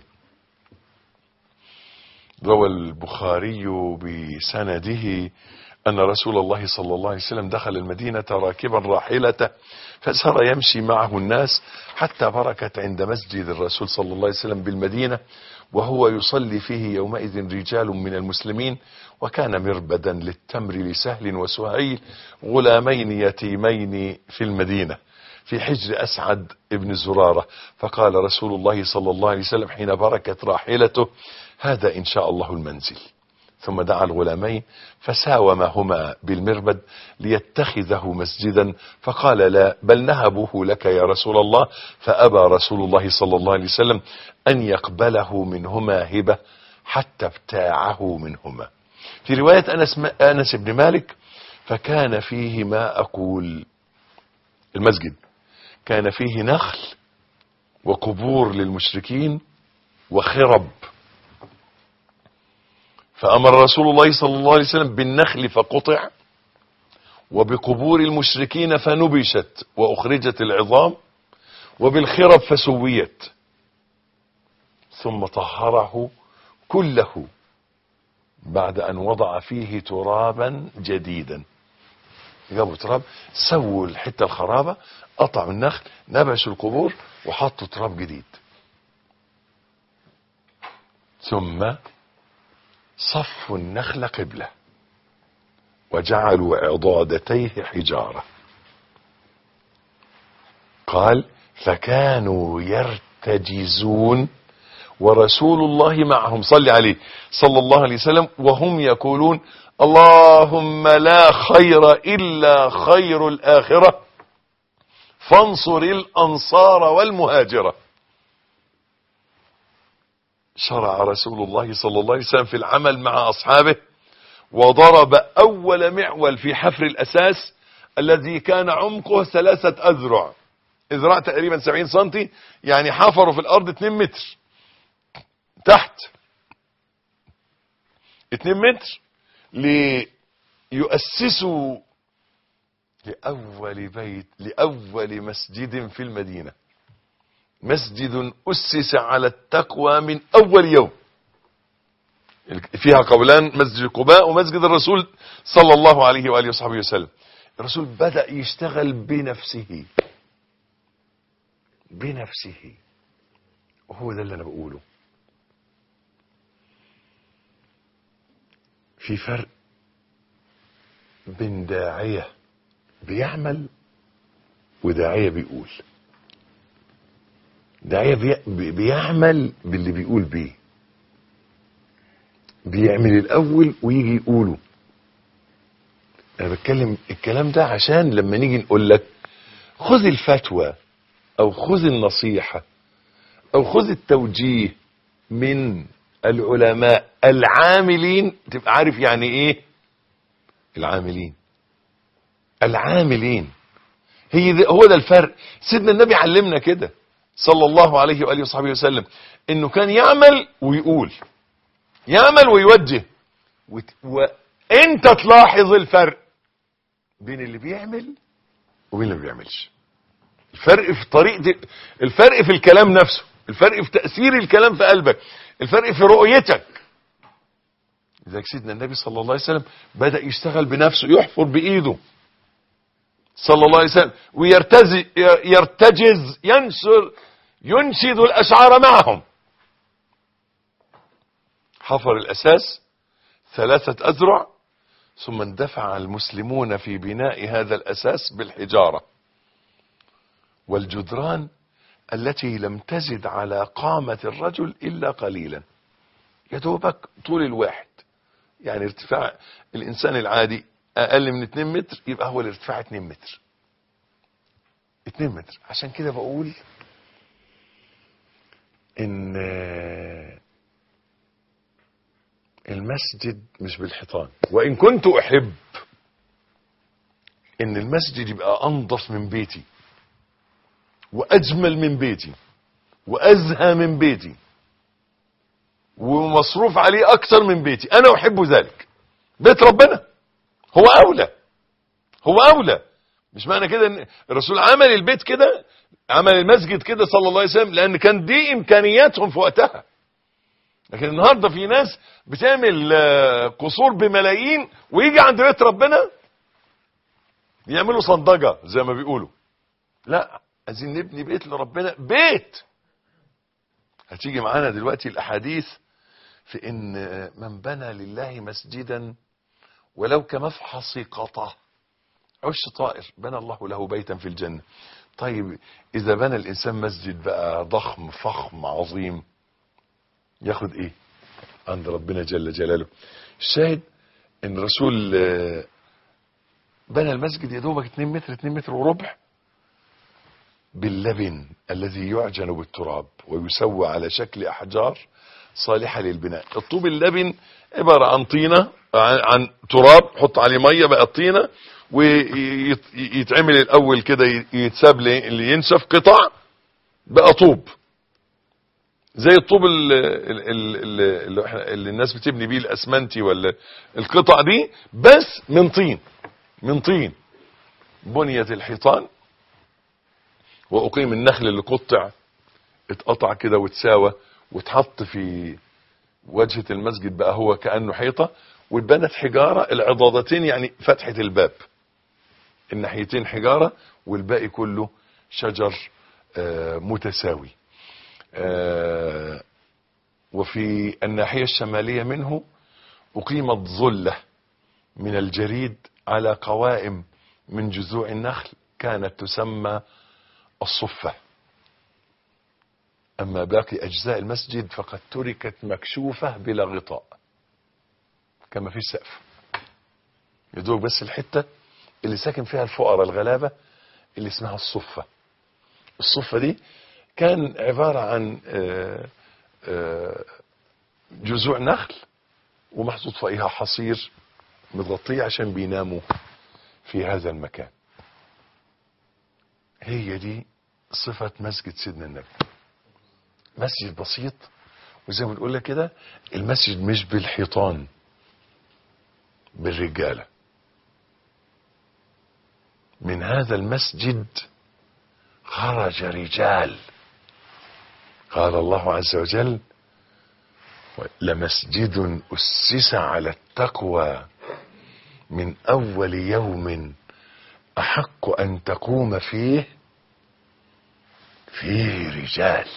روى البخاري بسنده أن رسول الله صلى الله عليه وسلم دخل المدينة راكبا راحلته، فسار يمشي معه الناس حتى بركت عند مسجد الرسول صلى الله عليه وسلم بالمدينة، وهو يصلي فيه يومئذ رجال من المسلمين، وكان مربدا للتمر لسهل وسهيل، غلامين يتيمين في المدينة في حجر أسعد ابن زرارة. فقال رسول الله صلى الله عليه وسلم حين بركت راحلته: هذا إن شاء الله المنزل. ثم دعا الغلامين فساومهما بالمربد ليتخذه مسجدا، فقال: لا، بل نهبه لك يا رسول الله. فأبى رسول الله صلى الله عليه وسلم أن يقبله منهما هبة حتى ابتاعه منهما. في رواية أنس, أنس بن مالك: فكان فيه ما أقول، المسجد كان فيه نخل وقبور للمشركين وخرب، فأمر رسول الله صلى الله عليه وسلم بالنخل فقطع، وبقبور المشركين فنبشت وأخرجت العظام، وبالخرب فسويت، ثم طهره كله بعد أن وضع فيه ترابا جديدا. جابوا تراب، سووا الحتة الخرابة، قطعوا النخل، نبشوا القبور وحطوا تراب جديد، ثم صفوا النخل قبلة وجعلوا عضادتيه حجارة. قال: فكانوا يرتجزون ورسول الله معهم صلى عليه صلى الله عليه وسلم، وهم يقولون: اللهم لا خير إلا خير الآخرة، فانصر الأنصار والمهاجرة. شرع رسول الله صلى الله عليه وسلم في العمل مع أصحابه، وضرب أول معول في حفر الأساس الذي كان عمقه ثلاثة أذرع، اذراع تقريبا سبعين سنتي، يعني حفروا في الأرض اتنين متر تحت. اتنين متر ليؤسسوا لأول بيت لأول مسجد في المدينة، مسجد أسس على التقوى من أول يوم. فيها قولان، مسجد قباء ومسجد الرسول صلى الله عليه وآله وصحبه وسلم. الرسول بدأ يشتغل بنفسه بنفسه وهو ده اللي أنا بقوله. في فرق بين داعية بيعمل وداعية بيقول. داعية بي... بيعمل باللي بيقول بيه، بيعمل الأول ويجي يقوله. أنا بتكلم الكلام ده عشان لما نيجي نقول لك خذ الفتوى أو خذ النصيحة أو خذ التوجيه من العلماء العاملين، تبقى عارف يعني إيه العاملين. العاملين هي ده، هو ده الفرق. سيدنا النبي علمنا كده صلى الله عليه وآله وصحبه وسلم، إنه كان يعمل ويقول، يعمل ويوجه. وت... وانت تلاحظ الفرق بين اللي بيعمل وبين اللي ما بيعملش. الفرق في طريقة، الفرق في الكلام نفسه، الفرق في تأثير الكلام في قلبك، الفرق في رؤيتك. لذلك سيدنا النبي صلى الله عليه وسلم بدأ يشتغل بنفسه، يحفر بإيده صلى الله عليه وسلم، ويرتجز يرتجز ينشر ينشد الأشعار معهم. حفر الأساس ثلاثة أذرع، ثم اندفع المسلمون في بناء هذا الأساس بالحجارة والجدران التي لم تزد على قامة الرجل إلا قليلا، يدوبك طول الواحد. يعني ارتفاع الإنسان العادي أقل من اتنين متر، يبقى هو الارتفاع اتنين متر. اتنين متر. عشان كده بقول إن المسجد مش بالحيطان. وإن كنت أحب إن المسجد يبقى أنظف من بيتي وأجمل من بيتي وأزهى من بيتي ومصروف عليه أكثر من بيتي، أنا أحب ذلك. بيت ربنا هو أولى، هو أولى. مش معنى كده إن الرسول عمل البيت كده، عمل المسجد كده صلى الله عليه وسلم لأن كان دي إمكانياتهم في وقتها. لكن النهاردة في ناس بتعمل قصور بملايين ويجي عند بيت ربنا يعملوا صندجة زي ما بيقولوا. لا، عايزين نبني بيت لربنا، بيت. هتيجي معانا دلوقتي الأحاديث في إن من بنى لله مسجدا ولو كمفحص قطة عش طائر بنى الله له بيتا في الجنة. طيب إذا بنى الإنسان مسجد بقى ضخم فخم عظيم، ياخد إيه عند ربنا جل جلاله؟ الشاهد إن الرسول بنى المسجد يدوبك اتنين متر اتنين متر وربع باللبن الذي يعجن بالتراب ويسوى على شكل أحجار صالحة للبناء. الطوب اللبن عبارة عن طينة، عن تراب، حط عليه مية بقى الطينة، ويتعمل الأول كده يتساب اللي ينشف قطع بقى طوب زي الطوب اللي, اللي, اللي الناس بتبني بيه الأسمنتي ولا القطع دي، بس من طين. من طين بنيت الحيطان وأقيم النخل اللي قطع اتقطع كده وتساوى وتحط في وجهة المسجد بقى هو كأنه حيطة، واتبنت حجارة العضادتين يعني فتحة الباب، الناحيتين حجارة والباقي كله شجر آه متساوي. آه وفي الناحية الشمالية منه أقيمت ظلة من الجريد على قوائم من جذوع النخل كانت تسمى الصفة. أما باقي أجزاء المسجد فقد تركت مكشوفة بلا غطاء، كما في السقف، يدوق بس الحتة اللي ساكن فيها الفقراء الغلابة اللي اسمها الصفة. الصفة دي كان عبارة عن جذوع نخل ومحطوط فيها حصير متغطية عشان بيناموا في هذا المكان. هي دي صفة مسجد سيدنا النبي، مسجد بسيط. وزي ما بنقول لك كده، المسجد مش بالحيطان، بالرجالة. من هذا المسجد خرج رجال، قال الله عز وجل: لمسجد أسس على التقوى من أول يوم أحق أن تقوم فيه فيه رجال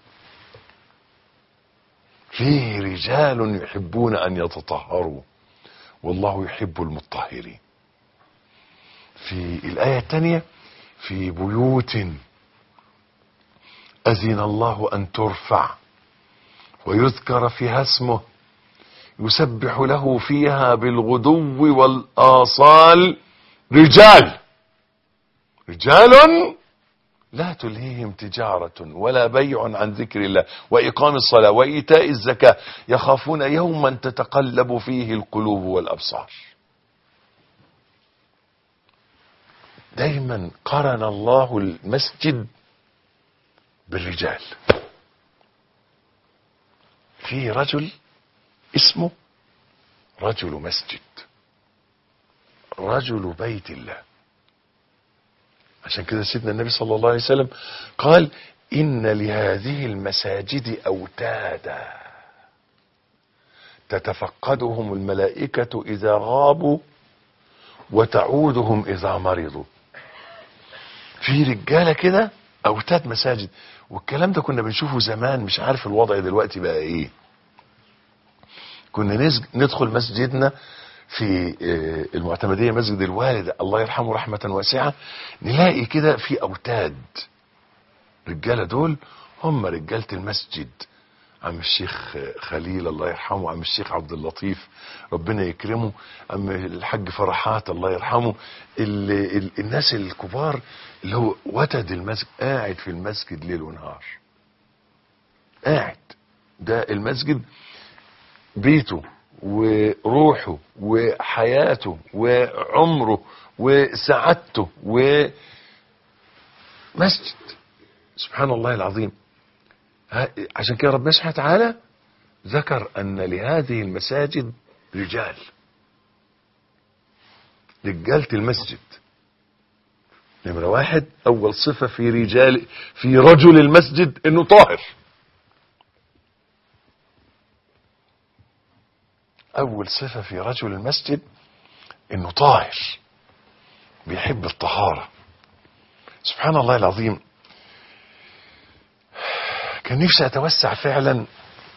فيه رجال يحبون أن يتطهروا والله يحب المطهرين. في الآية الثانية: في بيوت أذن الله أن ترفع ويذكر فيها اسمه يسبح له فيها بالغدو والآصال رجال رجال لا تلهيهم تجارة ولا بيع عن ذكر الله وإقام الصلاة وإيتاء الزكاة يخافون يوما تتقلب فيه القلوب والأبصار. دايما قرن الله المسجد بالرجال. في رجل اسمه رجل مسجد، رجل بيت الله. عشان كده سيدنا النبي صلى الله عليه وسلم قال: إن لهذه المساجد أوتادا تتفقدهم الملائكة إذا غابوا وتعودهم إذا مرضوا. في رجالة كده أوتاد مساجد، والكلام ده كنا بنشوفه زمان، مش عارف الوضع دلوقتي بقى إيه. كنا ندخل مسجدنا في المعتمدية، مسجد الوالد الله يرحمه رحمة واسعة، نلاقي كده في أوتاد. رجالة دول هم رجالة المسجد. عم الشيخ خليل الله يرحمه، عم الشيخ عبد اللطيف ربنا يكرمه، عم الحاج فرحات الله يرحمه، ال ال الناس الكبار اللي هو وتد المسجد، قاعد في المسجد ليل ونهار. قاعد، ده المسجد بيته وروحه وحياته وعمره وسعادته ومسجد. سبحان الله العظيم. عشان كده ربنا سبحانه وتعالى ذكر أن لهذه المساجد رجال، رجالة المسجد. نمرة واحد، أول صفة في رجال في رجل المسجد إنه طاهر. أول صفة في رجل المسجد إنه طاهر، بيحب الطهارة. سبحان الله العظيم. كان نفسي أتوسع فعلا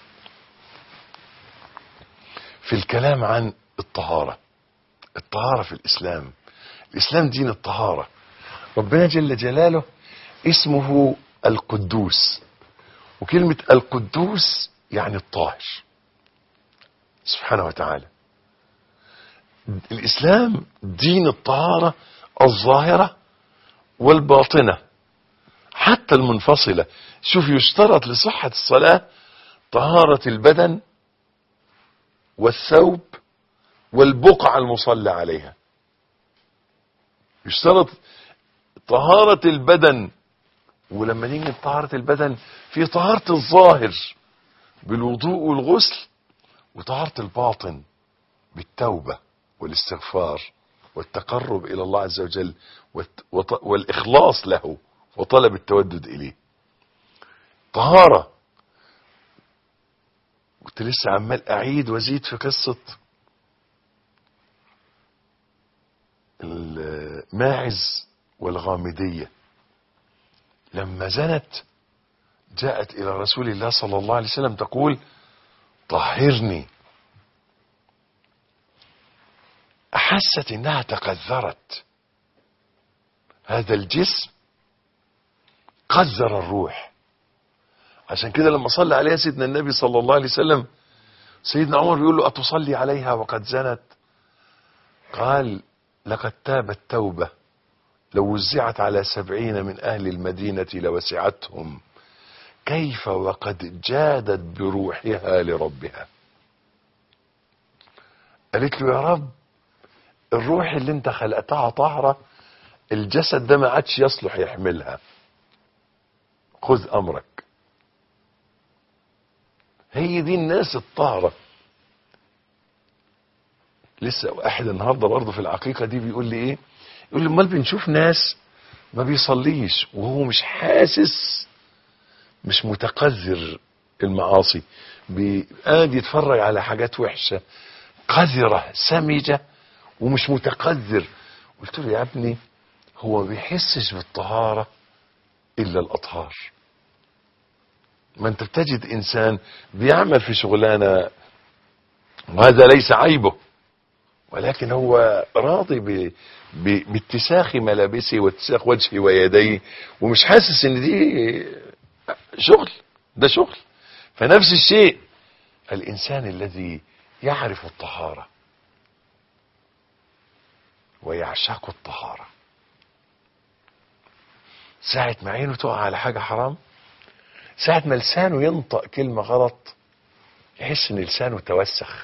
في الكلام عن الطهارة. الطهارة في الإسلام، الإسلام دين الطهارة. ربنا جل جلاله اسمه القدوس، وكلمة القدوس يعني الطاهر سبحانه وتعالى. الإسلام دين الطهارة الظاهرة والباطنة حتى المنفصلة. شوف، يشترط لصحة الصلاة طهارة البدن والثوب والبقعة المصلى عليها. يشترط طهارة البدن، ولما نيجي طهارة البدن في طهارة الظاهر بالوضوء والغسل، وطهارة الباطن بالتوبة والاستغفار والتقرب إلى الله عز وجل والإخلاص له وطلب التودد إليه. طهارة. كنت لسه عمال أعيد وزيد في قصة الماعز والغامدية. لما زنت جاءت إلى رسول الله صلى الله عليه وسلم تقول: طهرني. أحست إنها تقذرت، هذا الجسم قذر الروح. عشان كده لما صلى عليها سيدنا النبي صلى الله عليه وسلم، سيدنا عمر بيقول له: أتصلي عليها وقد زنت؟ قال: لقد تابت توبة لو وزعت على سبعين من أهل المدينة لوسعتهم، كيف وقد جادت بروحها لربها. قالت له: يا رب، الروح اللي انت خلقتها طاهرة، الجسد ده ما عادش يصلح يحملها، خذ أمرك. هي دي الناس الطاهرة. لسه واحد النهارده برضه في العقيقه دي بيقول لي ايه، يقول لي امال بنشوف ناس ما بيصليش وهو مش حاسس، مش متقذر المعاصي، قاعد يتفرج على حاجات وحشه قذره سمجه ومش متقذر. قلت له يا ابني هو ما بيحسش بالطهاره الا الاطهار. ما انت بتجد انسان بيعمل في شغلانه وهذا ليس عيبه، ولكن هو راضي ب... ب... باتساخ ملابسه واتساخ وجهه ويديه ومش حاسس ان دي شغل، ده شغل. فنفس الشيء الانسان الذي يعرف الطهارة ويعشق الطهارة، ساعة ما عينه تقع على حاجة حرام، ساعة ما لسانه ينطق كلمة غلط يحس ان لسانه توسخ.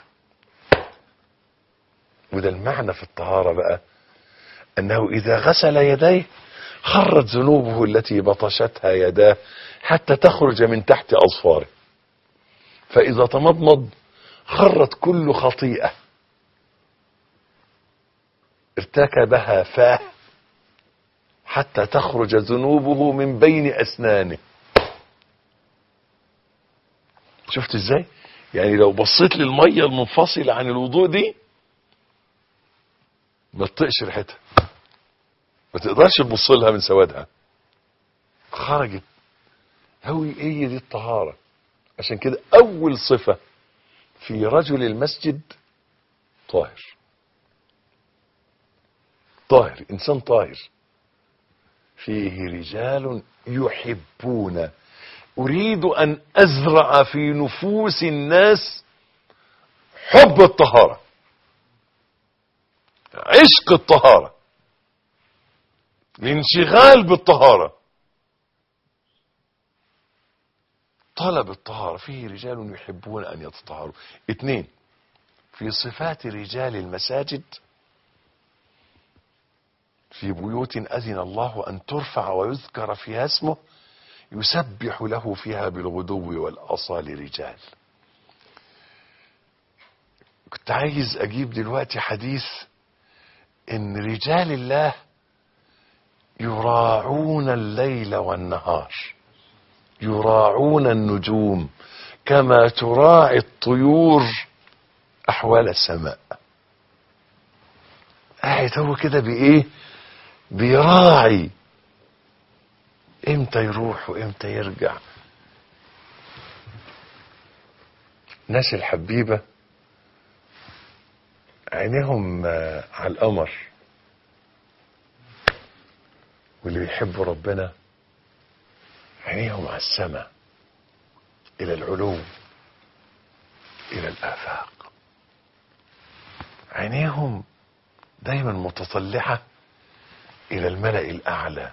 وده المعنى في الطهارة بقى، انه اذا غسل يديه خرت ذنوبه التي بطشتها يداه حتى تخرج من تحت اظفاره، فاذا تمضمض خرت كل خطيئة ارتكبها فاه حتى تخرج ذنوبه من بين اسنانه. شفت ازاي؟ يعني لو بصيت للمية المنفصلة عن الوضوء دي ما تطقش ريحتها، ما تقدرش تبص لها من سوادها، خرجت. هو ايه دي الطهارة؟ عشان كده اول صفة في رجل المسجد طاهر، طاهر، انسان طاهر. فيه رجال يحبون، اريد ان ازرع في نفوس الناس حب الطهارة، عشق الطهارة، الانشغال بالطهارة، طلب الطهارة. فيه رجال يحبون ان يتطهروا. اثنين، في صفات رجال المساجد في بيوت اذن الله ان ترفع ويذكر فيها اسمه يسبح له فيها بالغدو والاصال رجال. كنت عايز اجيب دلوقتي حديث ان رجال الله يراعون الليل والنهار، يراعون النجوم كما تراعي الطيور احوال السماء. قاعد هو كده بايه، بيراعي امتى يروح وامتى يرجع. ناس الحبيبة عينيهم على القمر، واللي بيحبوا ربنا عينيهم على السماء، الى العلو، الى الافاق. عينيهم دايما متطلعة الى الملأ الاعلى.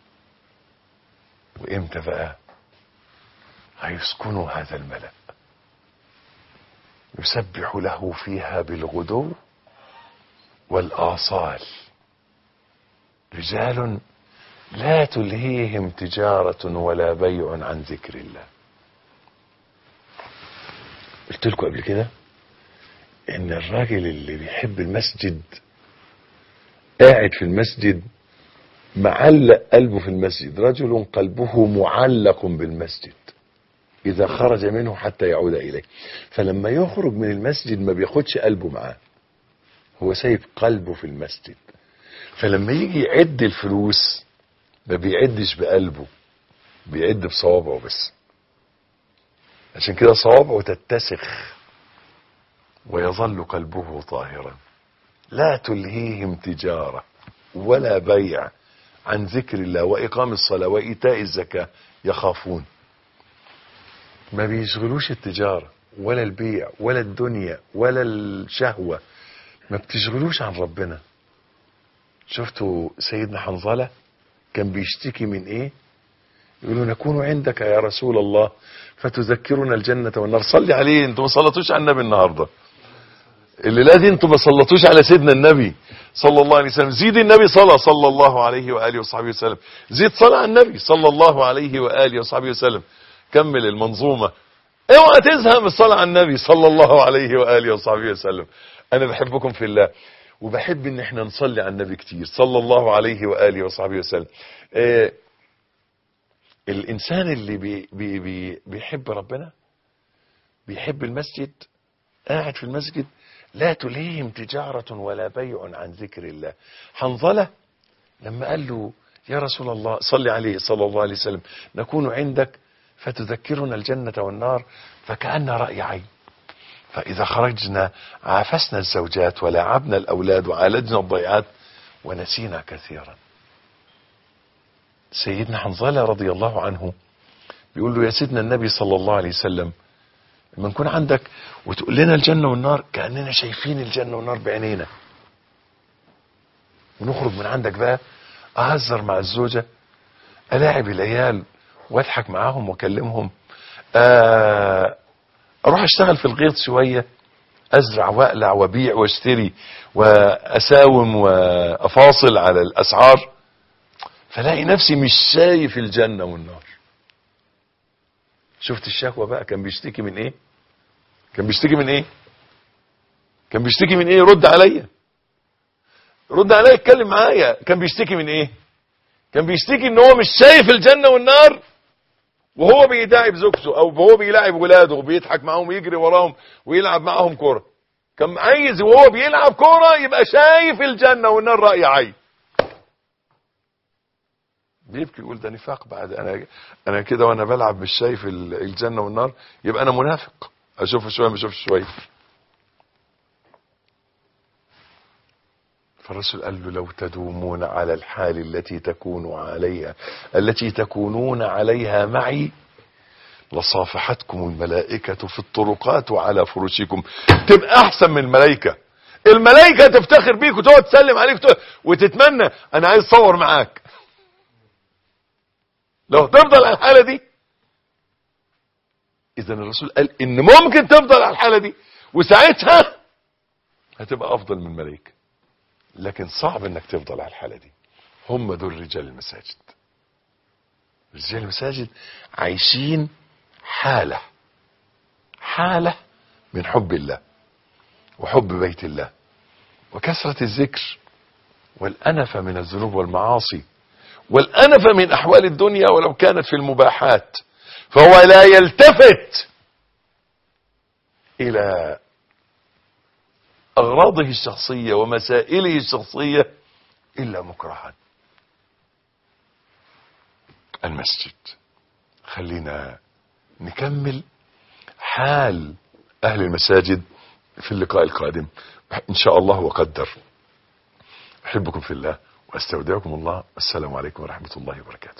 وامتى بقى هيسكنوا هذا الملأ؟ يسبح له فيها بالغدو والآصال رجال لا تلهيهم تجارة ولا بيع عن ذكر الله. قلت لكم قبل كده ان الراجل اللي بيحب المسجد قاعد في المسجد معلق قلبه في المسجد، رجل قلبه معلق بالمسجد اذا خرج منه حتى يعود اليه. فلما يخرج من المسجد ما بياخدش قلبه معاه، هو سايب قلبه في المسجد. فلما يجي يعد الفلوس ما بيعدش بقلبه، بيعد بصوابعه بس. عشان كده صوابعه تتسخ ويظل قلبه طاهرا. لا تلهيهم تجارة ولا بيع عن ذكر الله وإقام الصلاة وإيتاء الزكاة يخافون. ما بيشغلوش التجارة ولا البيع ولا الدنيا ولا الشهوة، ما بتشغلوش عن ربنا. شفتوا سيدنا حنظلة كان بيشتكي من ايه؟ يقولوا نكون عندك يا رسول الله فتذكرنا الجنة والنار. صلي عليه، انتوا ما صلتوش على النبي النهاردة الليلة دي، انتوا ما صلتوش على سيدنا النبي صلى الله عليه وسلم. زيد النبي صلى صلى الله عليه وآله وصحبه وسلم، زيد صلاة على النبي صلى الله عليه وآله وصحبه وسلم. كمل المنظومة، اوعى تزهق من الصلاة على النبي صلى الله عليه وآله وصحبه وسلم. انا بحبكم في الله، وبحب ان احنا نصلي على النبي كتير صلى الله عليه وآله وصحبه وسلم. آه الانسان اللي بي بي بي بيحب ربنا، بيحب المسجد، قاعد في المسجد لا تلهيهم تجارة ولا بيع عن ذكر الله. حنظلة لما قال له يا رسول الله صلي عليه صلى الله عليه وسلم نكون عندك فتذكرنا الجنة والنار فكأن رأي عين، فإذا خرجنا عافسنا الزوجات ولعبنا الأولاد وعالجنا الضيعات ونسينا كثيرا. سيدنا حنظلة رضي الله عنه بيقول له يا سيدنا النبي صلى الله عليه وسلم لما نكون عندك وتقول لنا الجنة والنار كأننا شايفين الجنة والنار بعينينا، ونخرج من عندك بقى أهزر مع الزوجة، ألاعب العيال واضحك معاهم واكلمهم، اروح اشتغل في الغيط شوية، ازرع واقلع وبيع واشتري واساوم وافاصل على الاسعار، فلاقي نفسي مش شايف الجنة والنار. شفت الشهوة بقى كان بيشتكي من ايه؟ كان بيشتكي من ايه؟ كان بيشتكي من ايه؟ رد عليا رد عليا اتكلم معايا. كان بيشتكي من ايه؟ كان بيشتكي ان هو مش شايف الجنة والنار وهو بيداعب زوجته او وهو بيلاعب ولاده وبيضحك معاهم ويجري وراهم ويلعب معاهم كوره. كان عايز وهو بيلعب كوره يبقى شايف الجنة والنار رأي عين. بيبكي يقول ده نفاق بعد انا انا كده وانا بلعب مش شايف الجنة والنار يبقى انا منافق، اشوف شويه ما اشوفش شويه. فالرسول قال له لو تدومون على الحال التي تكونوا عليها التي تكونون عليها معي لصافحتكم الملائكة في الطرقات وعلى فرشكم. تبقى احسن من الملائكة. الملائكة تفتخر بيك وتقعد تسلم عليك وتتمنى انا عايز اصور معاك. لو تفضل على الحالة دي، اذا الرسول قال ان ممكن تفضل على الحالة دي وساعتها هتبقى افضل من الملائكة، لكن صعب انك تفضل على الحالة دي. هم دول رجال المساجد. رجال المساجد عايشين حالة حالة من حب الله وحب بيت الله وكثرة الذكر والأنفة من الذنوب والمعاصي والأنفة من أحوال الدنيا ولو كانت في المباحات، فهو لا يلتفت إلى أغراضه الشخصية ومسائله الشخصية إلا مكرها. المسجد. خلينا نكمل حال أهل المساجد في اللقاء القادم إن شاء الله وقدر. أحبكم في الله وأستودعكم الله. السلام عليكم ورحمة الله وبركاته.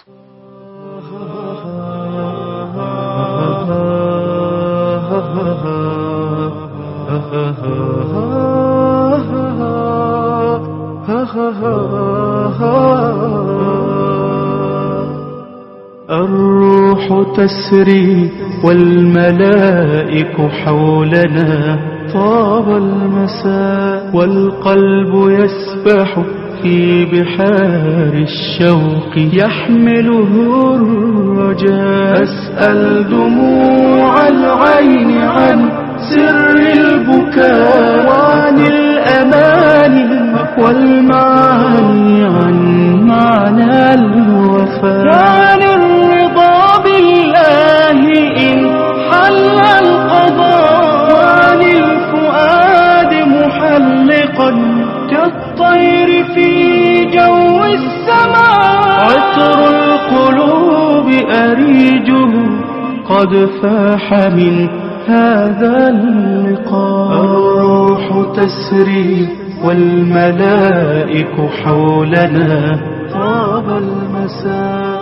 الروح تسري والملائك حولنا طاب المساء والقلب يسبح في بحار الشوق يحمله الرجاء. أسأل دموع العين عن سر البكاء وعن الأماني والمعاني عن معنى الوفاء وعن الرضا بالله إن حل القضاء وعن الفؤاد محلقا كالطير في جو السماء. عطر القلوب أريجه قد فاح من هذا اللقاء. الروح تسري والملائك حولنا طاب المساء.